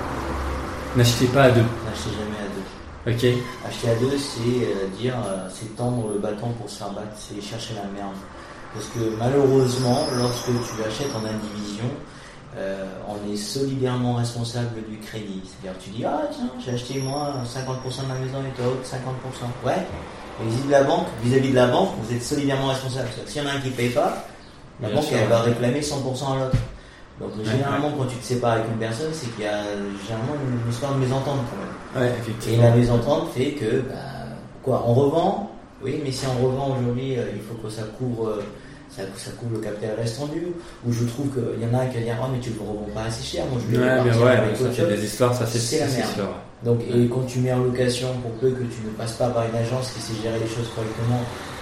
deux. N'achetez pas à deux. N'achetez jamais à deux. Ok. Acheter à deux, c'est euh, dire, euh, c'est tendre le bâton pour se faire battre, c'est chercher la merde. Parce que malheureusement, lorsque tu achètes en indivision, euh, on est solidairement responsable du crédit. C'est-à-dire que tu dis, ah tiens, j'ai acheté moi cinquante pour cent de la maison et toi cinquante pour cent. Ouais, mais vis-à-vis de la banque, vis-à-vis de la banque, vous êtes solidairement responsable. C'est-à-dire que s'il y en a un qui ne paye pas, la Bien banque sûr, elle ouais. va réclamer cent pour cent à l'autre. Donc Ouais, généralement, ouais. quand tu te sépares avec une personne, c'est qu'il y a généralement une, une histoire de mésentente quand même. Ouais, Et effectivement. la mésentente fait que, bah, quoi, on revend, oui, mais si on revend aujourd'hui, euh, il faut que ça couvre, euh, ça, ça couvre le capital restendu, ou je trouve qu'il y en a un qui va dire, oh, mais tu le revends pas assez cher, moi je vais Ouais, mais partir ouais, avec ça autre fait chose. des histoires, ça c'est, C'est la c'est merde. sûr. Donc, et quand tu mets en location, pour peu que tu ne passes pas par une agence qui sait gérer les choses correctement,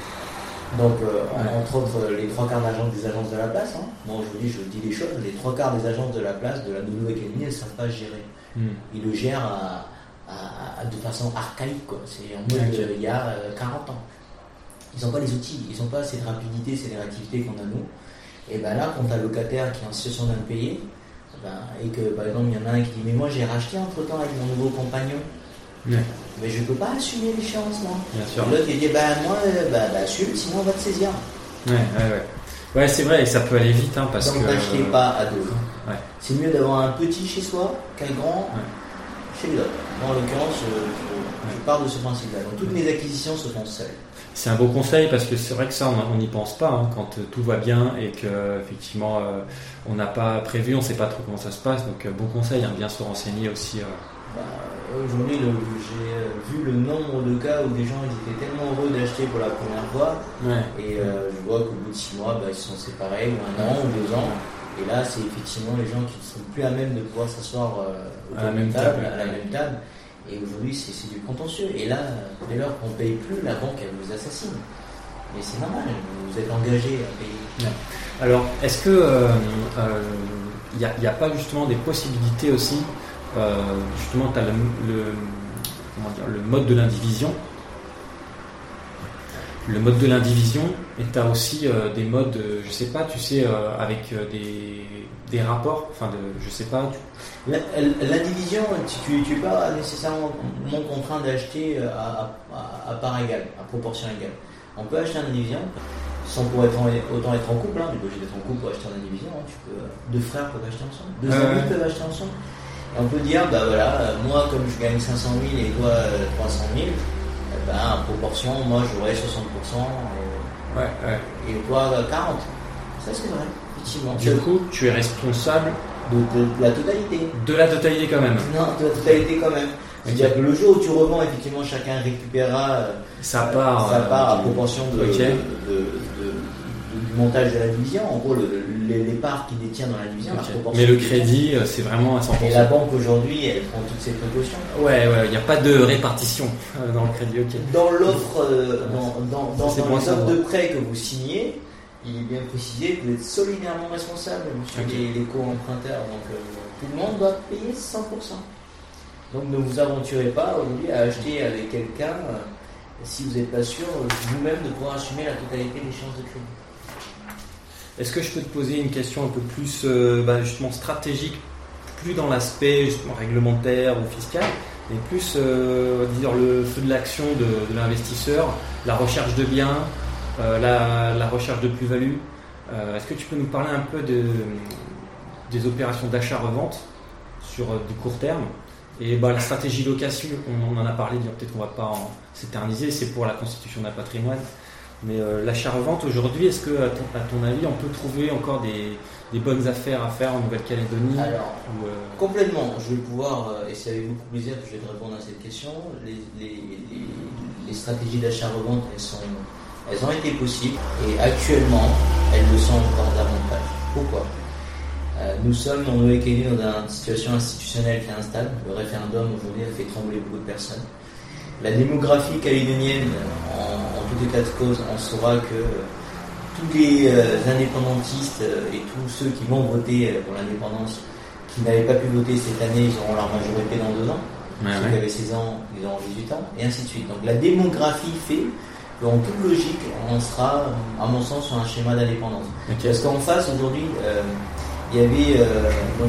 donc, euh, Ouais. entre autres, les trois quarts d'agences des agences de la place, hein. Moi aujourd'hui je dis les choses, les trois quarts des agences de la place de la Nouvelle-Calédonie, elles ne savent pas gérer. Hmm. Ils le gèrent à, à- à- de façon archaïque, quoi. C'est en mode Ok. euh, il y a euh, quarante ans. Ils n'ont pas les outils, ils n'ont pas cette rapidité, cette réactivité qu'on a nous. Et ben là, quand tu as un locataire qui est en situation d'impayé, ben, et que par exemple il y en a un qui dit mais moi j'ai racheté entre temps avec mon nouveau compagnon, Ouais, mais je ne peux pas assumer l'échéance là. bien sûr. Et l'autre il dit bah moi euh, bah, bah, assume, sinon on va te saisir. Ouais, ouais, ouais. Ouais, c'est vrai, et ça peut aller vite, hein, parce Donc que. n'achetez pas à deux. Ouais. C'est mieux d'avoir un petit chez soi qu'un grand Ouais. chez l'autre. Moi en l'occurrence, je, je, je pars de ce principe-là. Donc toutes mes acquisitions se font seules. C'est un beau conseil parce que c'est vrai que ça, on n'y pense pas hein, quand euh, tout va bien et que effectivement euh, on n'a pas prévu, on ne sait pas trop comment ça se passe. Donc, euh, bon conseil, hein, bien se renseigner aussi. Euh. Bah, aujourd'hui, le- j'ai euh, vu le nombre de cas où des gens ils étaient tellement heureux d'acheter pour la première fois Ouais. et euh, je vois qu'au bout de six mois, bah, ils se sont séparés, ou un an, ou deux ans. Et là, c'est effectivement les gens qui ne sont plus à même de pouvoir s'asseoir euh, À la autour même d'une table, table. à la même table. Et aujourd'hui, c'est, c'est du contentieux. Et là, dès lors qu'on ne paye plus, la banque, elle vous assassine. Mais c'est normal, vous êtes engagé à payer. Alors, est-ce que il n'y a, y a pas justement des possibilités aussi euh, justement, tu as le, le, comment dire, le mode de l'indivision. Le mode de l'indivision, et tu as aussi euh, des modes, euh, je sais pas, tu sais, euh, avec euh, des, des rapports, enfin, de, je sais pas. Tu... L'indivision, tu n'es pas nécessairement contraint d'acheter à, à, à part égale, à proportion égale. On peut acheter un indivision sans pour être en, autant être en couple, hein, tu peux être en couple pour acheter un indivision, hein, tu peux, deux frères peuvent acheter ensemble, deux euh... amis peuvent acheter ensemble. Et on peut dire, bah voilà, moi comme je gagne cinq cent mille et toi euh, trois cent mille, eh ben, en proportion, moi j'aurai soixante pour cent et, ouais, ouais. et toi quarante pour cent. Ça c'est vrai, effectivement. Du coup, tu es responsable de, de, de la totalité. De la totalité quand même. Non, de la totalité quand même. C'est-à-dire okay. que le jour où tu revends, effectivement, chacun récupérera sa part, sa part euh, à proportion de, okay. de, de, de, de, du montage de la division. En gros, le, les, les parts qu'il détient dans la division. Okay. Mais le crédit, c'est vraiment à cent pour cent. Et la banque aujourd'hui, elle prend toutes ces précautions. Ouais, ouais, il n'y a pas de répartition dans le crédit. Okay. Dans l'offre, euh, dans, dans, dans, dans les offres de prêt que vous signez, il est bien précisé que vous êtes solidairement responsable, monsieur okay. les, les co-emprunteurs. Donc euh, tout le monde doit payer cent pour cent. Donc ne vous aventurez pas aujourd'hui à acheter avec quelqu'un euh, si vous n'êtes pas sûr vous-même de pouvoir assumer la totalité des chances de crédit. Est-ce que je peux te poser une question un peu plus euh, bah, justement stratégique, plus dans l'aspect justement réglementaire ou fiscal, mais plus euh, dire le feu de l'action de, de l'investisseur, la recherche de biens, euh, la, la recherche de plus-value. Euh, est-ce que tu peux nous parler un peu de, des opérations d'achat-revente sur euh, du court terme? Et bah, la stratégie location, on, on en a parlé, peut-être qu'on ne va pas en s'éterniser, c'est pour la constitution d'un patrimoine. Mais euh, l'achat-revente aujourd'hui, est-ce que, à ton, à ton avis, on peut trouver encore des, des bonnes affaires à faire en Nouvelle-Calédonie? Alors, ou, euh... complètement. Je vais pouvoir, euh, et c'est avec beaucoup plaisir que je vais te répondre à cette question. Les, les, les, les stratégies d'achat-revente, elles, sont, elles ont été possibles et actuellement, elles le sont encore davantage. Pourquoi? Euh, nous sommes en Nouvelle-Calédonie dans une situation institutionnelle qui est instable. Le référendum aujourd'hui a fait trembler beaucoup de personnes. La démographie calédonienne, en, en tout état de cause, on saura que euh, tous les euh, indépendantistes euh, et tous ceux qui vont voter pour l'indépendance, qui n'avaient pas pu voter cette année, ils auront leur majorité dans deux ans. Ouais, ceux ouais. qui avaient seize ans, ils auront dix-huit ans, et ainsi de suite. Donc la démographie fait qu'en toute logique, on sera, à mon sens, sur un schéma d'indépendance. Okay. Parce qu'en face, aujourd'hui, euh, il y avait, euh, donc,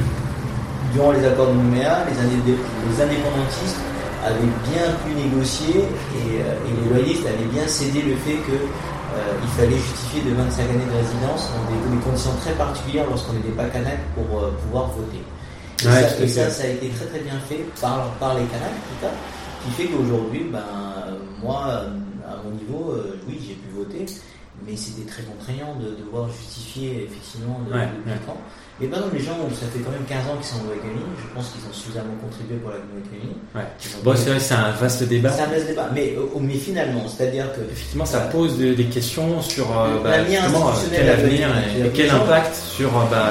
durant les accords de Nouméa, les, indé- les indépendantistes avaient bien pu négocier et, euh, et les loyalistes avaient bien cédé le fait qu'il euh, fallait justifier de vingt-cinq années de résidence dans des, des conditions très particulières lorsqu'on n'était pas Kanak pour euh, pouvoir voter. Et, ouais, ça, et ça, ça a été très très bien fait par, par les Kanaks, en tout cas, qui fait qu'aujourd'hui, ben, moi, à mon niveau, euh, oui, j'ai pu voter, mais c'était très contraignant de devoir justifier effectivement de, ouais, de ouais. temps. Mais par exemple, les gens, ça fait quand même quinze ans qu'ils sont en Nouvelle-Calédonie, je pense qu'ils ont suffisamment contribué pour la Nouvelle-Calédonie. Ouais. Bon, c'est vrai que c'est un vaste débat. C'est un vaste débat, mais, mais finalement, c'est-à-dire que. Effectivement, ça euh, pose des, des questions sur euh, bah, justement, quel avenir et, et quel impact sur bah,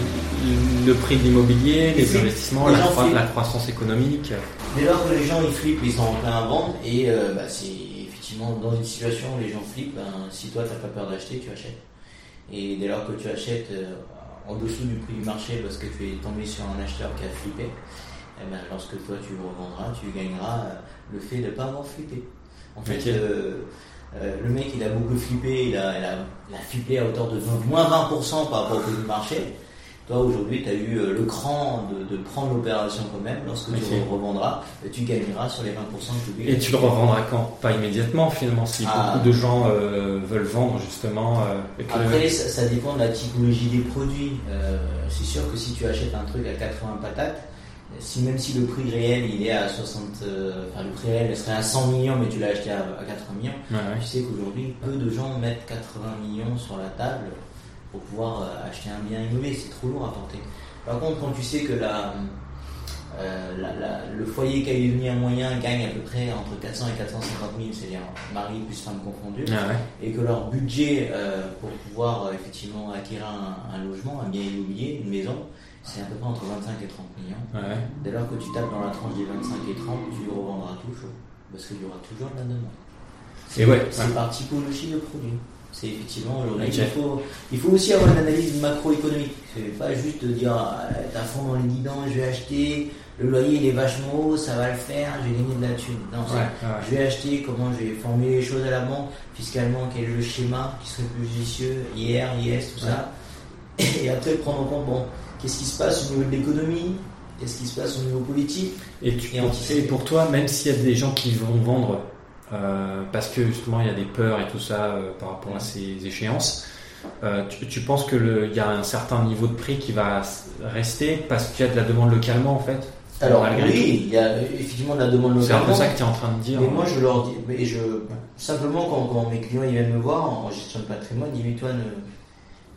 le prix de l'immobilier, les flippent, investissements, les la, cro- la croissance économique. Dès lors que les gens ils flippent, ils sont en plein à vendre, et euh, bah, c'est effectivement dans une situation où les gens flippent, ben, si toi tu n'as pas peur d'acheter, tu achètes. Et dès lors que tu achètes euh, en dessous du prix du marché parce que tu es tombé sur un acheteur qui a flippé, eh ben, lorsque toi tu revendras, tu gagneras euh, le fait de ne pas avoir flippé. En fait, okay. euh, euh, le mec il a beaucoup flippé, il a, il a, il a flippé à hauteur de moins vingt pour cent par rapport au prix du marché. Toi aujourd'hui tu as eu euh, le cran de, de prendre l'opération quand même. Lorsque okay. tu revendras, tu gagneras sur les vingt pour cent que tu gagnes. Et tu le revendras quand? Pas immédiatement finalement, si ah. beaucoup de gens euh, veulent vendre justement. Euh, que... Après ça, ça dépend de la typologie des produits. Euh, c'est sûr que si tu achètes un truc à quatre-vingts patates, si même si le prix réel il est à soixante, euh, enfin le prix réel serait à cent millions mais tu l'as acheté à, à quatre-vingts millions, ouais, ouais. tu sais qu'aujourd'hui peu de gens mettent quatre-vingts millions sur la table pour pouvoir euh, acheter un bien immobilier, c'est trop lourd à porter. Par contre, quand tu sais que la, euh, la, la, le foyer calédonien moyen gagne à peu près entre quatre cents et quatre cent cinquante mille, c'est-à-dire mari plus femme confondus, ah ouais. et que leur budget euh, pour pouvoir euh, effectivement acquérir un, un logement, un bien immobilier, une maison, c'est à peu près entre vingt-cinq et trente millions. Ah ouais. Dès lors que tu tapes dans la tranche des vingt-cinq et trente, tu revendras toujours, parce qu'il y aura toujours de la demande. C'est, et ouais, c'est ouais. par typologie de produit. C'est effectivement aujourd'hui okay. il faut il faut aussi avoir une analyse macroéconomique. C'est pas juste de dire ah, t'es à fond dans les guidons, je vais acheter, le loyer il est vachement haut, ça va le faire, je vais gagner de la thune. Non, ouais, ouais. je vais acheter, comment je vais formuler les choses à la banque, fiscalement quel est le schéma qui serait plus judicieux, I R, I S, tout ouais. ça. Et après prendre en compte bon, qu'est-ce qui se passe au niveau de l'économie, qu'est-ce qui se passe au niveau politique. Et, tu, et, et pour toi, même s'il y a des gens qui vont vendre Euh, parce que justement il y a des peurs et tout ça euh, par rapport à ces échéances, euh, tu, tu penses que le, il y a un certain niveau de prix qui va rester parce qu'il y a de la demande localement en fait? Alors oui, il y a effectivement de la demande localement. C'est un peu ça que tu es en train de dire. Mais hein. moi je leur dis, mais je simplement quand, quand mes clients ils viennent me voir en gestion de patrimoine, ils disent mais toi ne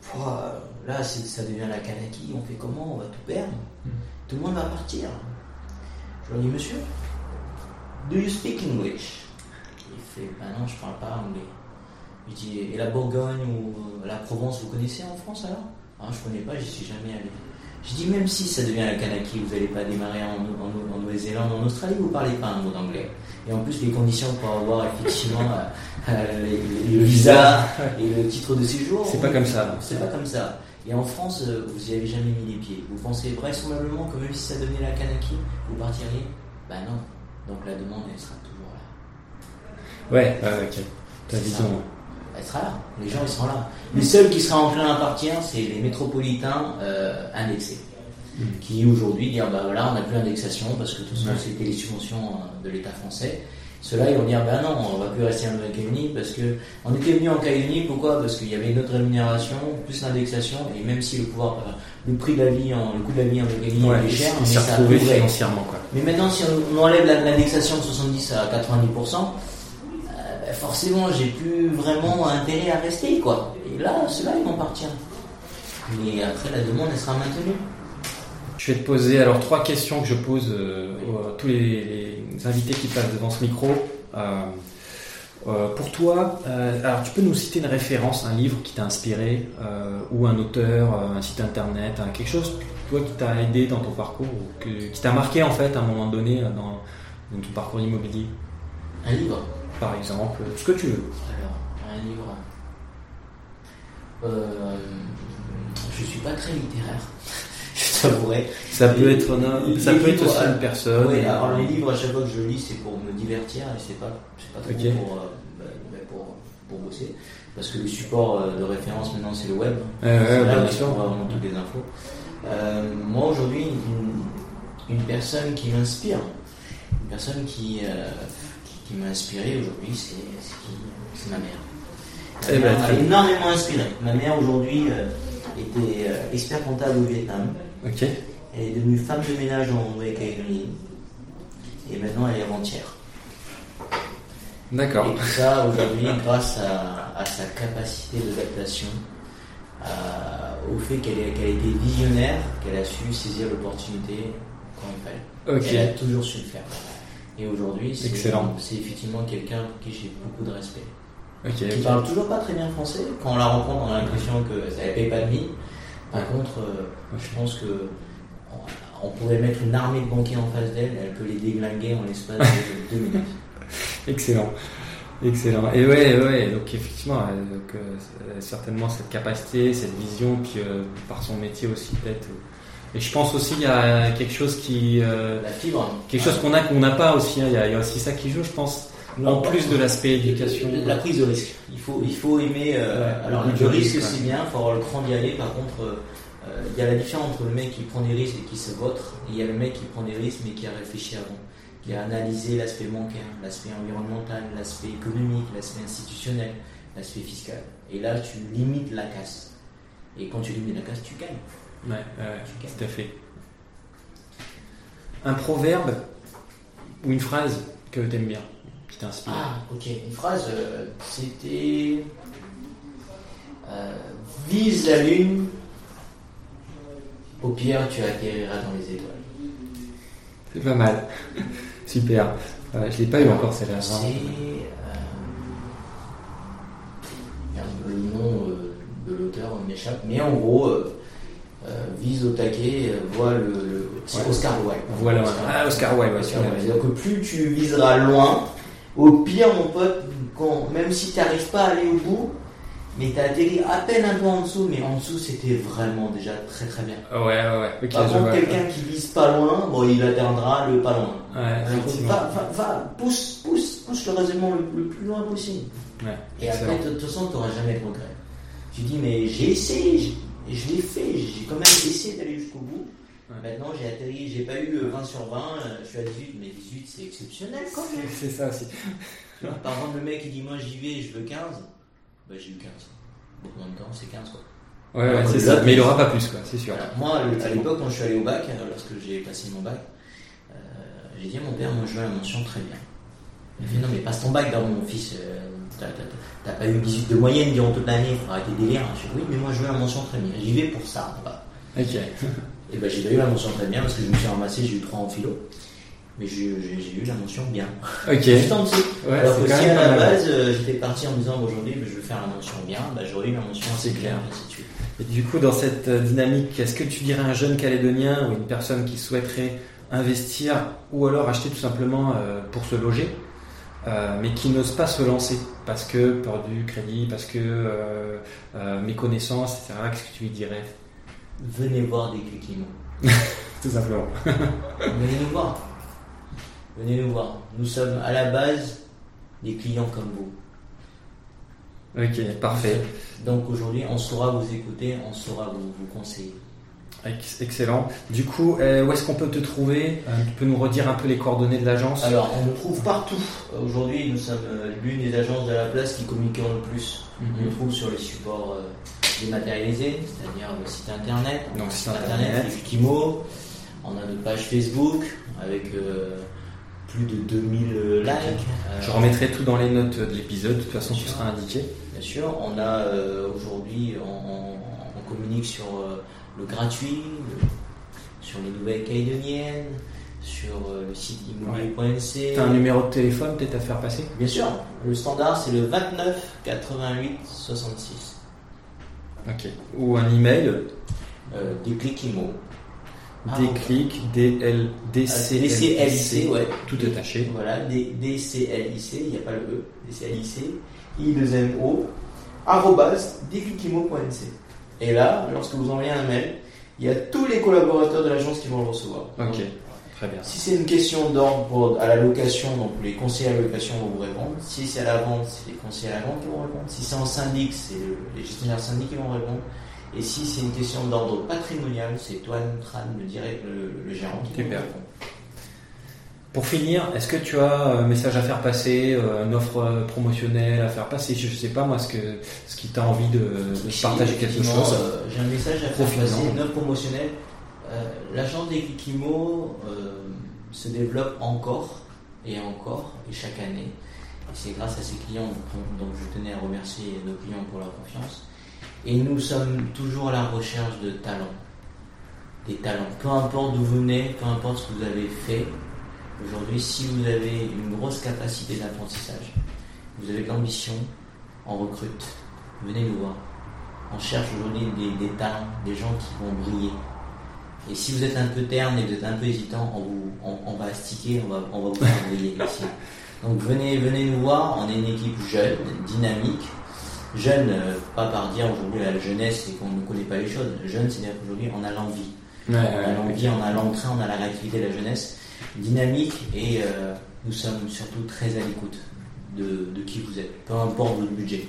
là c'est, ça devient la Kanaki, on fait comment, on va tout perdre, mmh. tout le monde va partir. Je leur dis, monsieur, do you speak English? Il fait, ben non, je parle pas anglais. Je dis, et la Bourgogne ou la Provence, vous connaissez en France alors? Ah, je connais pas, j'y suis jamais allé. Je dis, même si ça devient la Kanaki, vous n'allez pas démarrer en, en, en Nouvelle-Zélande, en Australie, vous ne parlez pas un mot d'anglais. Et en plus, les conditions pour avoir effectivement euh, euh, le visa et le titre de séjour, c'est pas comme ça. C'est pas comme ça. Et en France, vous n'y avez jamais mis les pieds. Vous pensez vraisemblablement que même si ça devenait la Kanaki, vous partiriez? Ben non. Donc la demande, elle sera toujours là. Ouais, euh, ok. Ta vision. Elle sera là. Les gens, ils seront là. Les seuls qui seront enclins à partir, c'est les métropolitains euh, indexés. Mmh. Qui aujourd'hui disent, bah voilà, on n'a plus d'indexation parce que de toute façon, ouais. c'était les subventions de l'État français. Ceux-là, ils vont dire, bah non, on va plus rester en Nouvelle-Calédonie parce que on était venu en Calédonie, pourquoi? Parce qu'il y avait une autre rémunération, plus l'indexation, et même si le pouvoir, euh, le prix de la vie, en, le coût de la vie en Nouvelle-Calédonie ouais, est cher, mais ça retrouvé financièrement, quoi. Mais maintenant, si on, on enlève l'indexation de soixante-dix à quatre-vingt-dix pour cent, euh, bah forcément, j'ai plus vraiment intérêt à rester, quoi. Et là, ceux-là, ils vont partir. Mais après, la demande, elle sera maintenue. Je vais te poser alors trois questions que je pose euh, à tous les, les invités qui passent devant ce micro. Euh, euh, pour toi, euh, alors tu peux nous citer une référence, un livre qui t'a inspiré, euh, ou un auteur, un site internet, hein, quelque chose toi qui t'a aidé dans ton parcours, ou que, qui t'a marqué en fait à un moment donné dans, dans ton parcours immobilier. Un livre, par exemple, ce que tu veux. Alors, un livre. Euh, je suis pas très littéraire. Je t'avouerai. Ça peut être, un, ça peut être aussi une personne. Oui, alors les livres, à chaque fois que je lis, c'est pour me divertir et c'est pas, c'est pas trop okay. pour, euh, pour, pour bosser. Parce que le support de référence maintenant, c'est le web. Euh, c'est ouais, là où on trouve vraiment toutes les infos. Euh, moi, aujourd'hui, une, une personne qui m'inspire, une personne qui, euh, qui, qui m'a inspiré aujourd'hui, c'est, c'est, qui, c'est ma mère. Ma eh mère ben, m'a énormément inspiré. Ma mère, aujourd'hui, euh, était euh, expert comptable au Vietnam. Okay. Elle est devenue femme de ménage en Nouvelle-Calédonie et maintenant elle est rentière. D'accord. Et tout ça aujourd'hui grâce à, à sa capacité d'adaptation, à, au fait qu'elle, est, qu'elle a été visionnaire, qu'elle a su saisir l'opportunité quand il fallait. Okay. Elle a toujours su le faire. Et aujourd'hui, c'est, Excellent. c'est effectivement quelqu'un pour qui j'ai beaucoup de respect. Okay, qui okay. parle toujours pas très bien français. Quand on la rencontre, on a l'impression qu'elle ne paye pas de mine. Par contre, euh, je pense que on, on pourrait mettre une armée de banquiers en face d'elle, elle peut les déglinguer en l'espace de deux minutes. Excellent, excellent. Et ouais, ouais. Donc effectivement, euh, donc, euh, certainement cette capacité, cette vision, puis euh, par son métier aussi peut-être. Et je pense aussi qu'il y a quelque chose qui, euh, la fibre, quelque chose qu'on a qu'on n'a pas aussi. Hein. Il y a, il y a aussi ça qui joue, je pense. En plus de l'aspect éducation. La prise de risque. Il faut, il faut aimer. Euh, ouais, alors, le risque, risque c'est bien, il faut avoir le cran d'y aller. Par contre, euh, il y a la différence entre le mec qui prend des risques et qui se vautre, et il y a le mec qui prend des risques mais qui a réfléchi avant, qui a analysé l'aspect bancaire, l'aspect environnemental, l'aspect économique, l'aspect institutionnel, l'aspect fiscal. Et là, tu limites la casse. Et quand tu limites la casse, tu gagnes. Ouais, ouais tu gagnes. Tout à fait. Un proverbe ou une phrase que tu aimes bien? Qui t'inspire. Ah, ok. Une phrase, euh, c'était euh, vise la lune, au pire tu atterriras dans les étoiles. C'est pas mal. Super. Euh, je l'ai pas eu encore celle-là. C'est euh, le nom euh, de l'auteur m'échappe, mais en gros, euh, euh, vise au taquet, euh, vois le, le c'est ouais. Oscar Wilde. Voilà. Oscar. Ah, Oscar Wilde. Ouais, Oscar Wilde. C'est-à-dire que plus tu viseras loin. Au pire, mon pote, quand, même si tu n'arrives pas à aller au bout, mais tu as atterri à peine un peu en dessous, mais en dessous, c'était vraiment déjà très très bien. Ouais, ouais, ouais. Okay, Par contre, vois, quelqu'un ouais. qui vise pas loin, bon, il atteindra le pas loin. Ouais, va, va, va, pousse, pousse, pousse le raisonnement le, le plus loin possible. Ouais, et après, de toute façon, tu n'auras jamais de regret. Tu dis, mais j'ai essayé, et je l'ai fait, j'ai quand même essayé d'aller jusqu'au bout. Ouais. Maintenant, j'ai atterri, j'ai pas eu vingt sur vingt, je suis à dix-huit, mais dix-huit, c'est exceptionnel quand même. C'est ça aussi. Par exemple, le mec il dit moi j'y vais, je veux quinze, bah j'ai eu quinze. Beaucoup moins de temps, c'est quinze quoi. Ouais, ouais c'est ça, mais il aura pas plus quoi, c'est sûr. Voilà. Moi, à l'époque, quand je suis allé au bac, lorsque j'ai passé mon bac, euh, j'ai dit à mon père, moi je veux la mention très bien. Il m'a fait non, mais passe ton bac dans mon fils, euh, t'as, t'as, t'as pas eu dix-huit de moyenne durant toute l'année, il faut arrêter de délire. Je dis oui, mais moi je veux la mention très bien, j'y vais pour ça. Voilà. Ok. Et ben j'ai pas eu la mention très bien parce que je me suis ramassé, j'ai eu trois en philo. Mais j'ai, j'ai, j'ai eu la mention bien. Ok. Juste en dessous. Ouais, alors que si à la mal. base euh, j'étais parti en me disant aujourd'hui je veux faire la mention bien, bah, j'aurais eu la mention c'est assez clair. bien, ainsi de suite. Et du coup, dans cette dynamique, est-ce que tu dirais à un jeune Calédonien ou une personne qui souhaiterait investir ou alors acheter tout simplement euh, pour se loger, euh, mais qui n'ose pas se lancer parce que peur du crédit, parce que euh, euh, méconnaissance, et cetera. Qu'est-ce que tu lui dirais? Venez voir Déclic Immo. Tout simplement. Venez nous voir. Venez nous voir. Nous sommes à la base des clients comme vous. Ok, parfait. Donc aujourd'hui, on saura vous écouter, on saura vous, vous conseiller. Excellent. Du coup, euh, où est-ce qu'on peut te trouver? euh, Tu peux nous redire un peu les coordonnées de l'agence? Alors, on nous trouve partout. Aujourd'hui, nous sommes euh, l'une des agences de la place qui communiqueront le plus. Mm-hmm. On nous trouve sur les supports euh, dématérialisés, c'est-à-dire le site internet. Donc, site internet, internet. Déclic Immo. On a notre page Facebook avec euh, plus de deux mille likes. Euh, Je remettrai tout dans les notes de l'épisode. De toute façon, tout sera indiqué. Bien sûr. On a euh, aujourd'hui, on, on, on communique sur euh, le gratuit, le, sur les nouvelles calédoniennes, sur euh, le site immobilier point n c. Tu as un numéro de téléphone peut-être à faire passer? Bien sûr, le standard c'est le vingt-neuf quatre-vingt-huit soixante-six. Ok. Ou un email? euh, Déclic Immo. Déclic, D L D C L I C, ouais. Tout attaché. Voilà, D C L I C, il n'y a pas le E, D C L I C, I deux M O, arrobase, déclic immo point n c. Et là, lorsque vous envoyez un mail, il y a tous les collaborateurs de l'agence qui vont le recevoir. Ok, donc, très bien. Si c'est une question d'ordre pour, à la location, donc les conseillers à la location vont vous répondre. Si c'est à la vente, c'est les conseillers à la vente qui vont répondre. Si c'est en syndic, c'est le, les gestionnaires syndic qui vont répondre. Et si c'est une question d'ordre patrimonial, c'est Toine Tran, le, direct, le, le gérant qui Super. va répondre. Pour finir, est-ce que tu as un message à faire passer, une offre promotionnelle à faire passer? Je ne sais pas moi ce, que, ce qui t'a envie de, de Si, partager quelque chose. Euh, j'ai un message à faire Profitant. passer, une offre promotionnelle. Euh, L'agence Déclic Immo euh, se développe encore et encore et chaque année. Et c'est grâce à ces clients donc je tenais à remercier nos clients pour leur confiance. Et nous sommes toujours à la recherche de talents. Des talents. Peu importe d'où vous venez, peu importe ce que vous avez fait. Aujourd'hui, si vous avez une grosse capacité d'apprentissage, vous avez de l'ambition, on recrute. Venez nous voir. On cherche aujourd'hui des, des talents, des gens qui vont briller. Et si vous êtes un peu terne et vous êtes un peu hésitant, on, vous, on, on va astiquer, on va, on va vous faire briller ici. Donc venez, venez nous voir. On est une équipe jeune, dynamique. Jeune, euh, pas par dire aujourd'hui la jeunesse et qu'on ne connaît pas les choses. Jeune, c'est-à-dire qu'aujourd'hui on a l'envie. Ouais, on a ouais, l'envie, on a l'entrain, on a la réactivité de la jeunesse. Dynamique et euh, nous sommes surtout très à l'écoute de, de qui vous êtes, peu importe votre budget.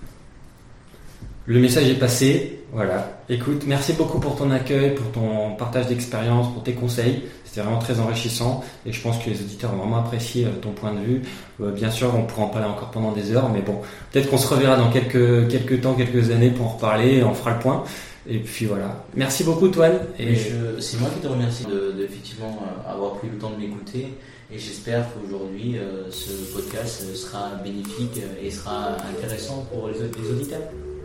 Le message est passé, voilà. Écoute, merci beaucoup pour ton accueil, pour ton partage d'expérience, pour tes conseils. C'était vraiment très enrichissant et je pense que les auditeurs ont vraiment apprécié ton point de vue. Euh, bien sûr, on pourra en parler encore pendant des heures, mais bon, peut-être qu'on se reverra dans quelques, quelques temps, quelques années pour en reparler et on fera le point. Et puis voilà. Merci beaucoup, Toine. Et je, c'est moi qui te remercie de, de effectivement euh, avoir pris le temps de m'écouter. Et j'espère qu'aujourd'hui, euh, ce podcast sera bénéfique et sera intéressant pour les, les auditeurs.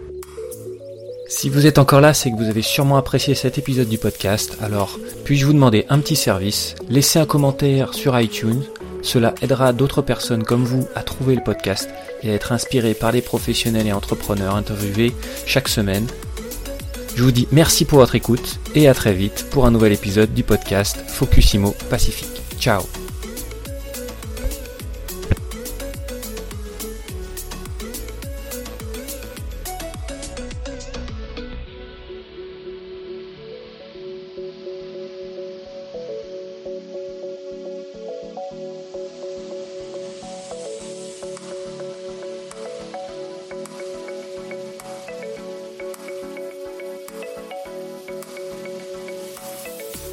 Si vous êtes encore là, c'est que vous avez sûrement apprécié cet épisode du podcast. Alors, puis-je vous demander un petit service? Laissez un commentaire sur iTunes. Cela aidera d'autres personnes comme vous à trouver le podcast et à être inspirés par des professionnels et entrepreneurs interviewés chaque semaine. Je vous dis merci pour votre écoute et à très vite pour un nouvel épisode du podcast Focus Immo Pacifique. Ciao.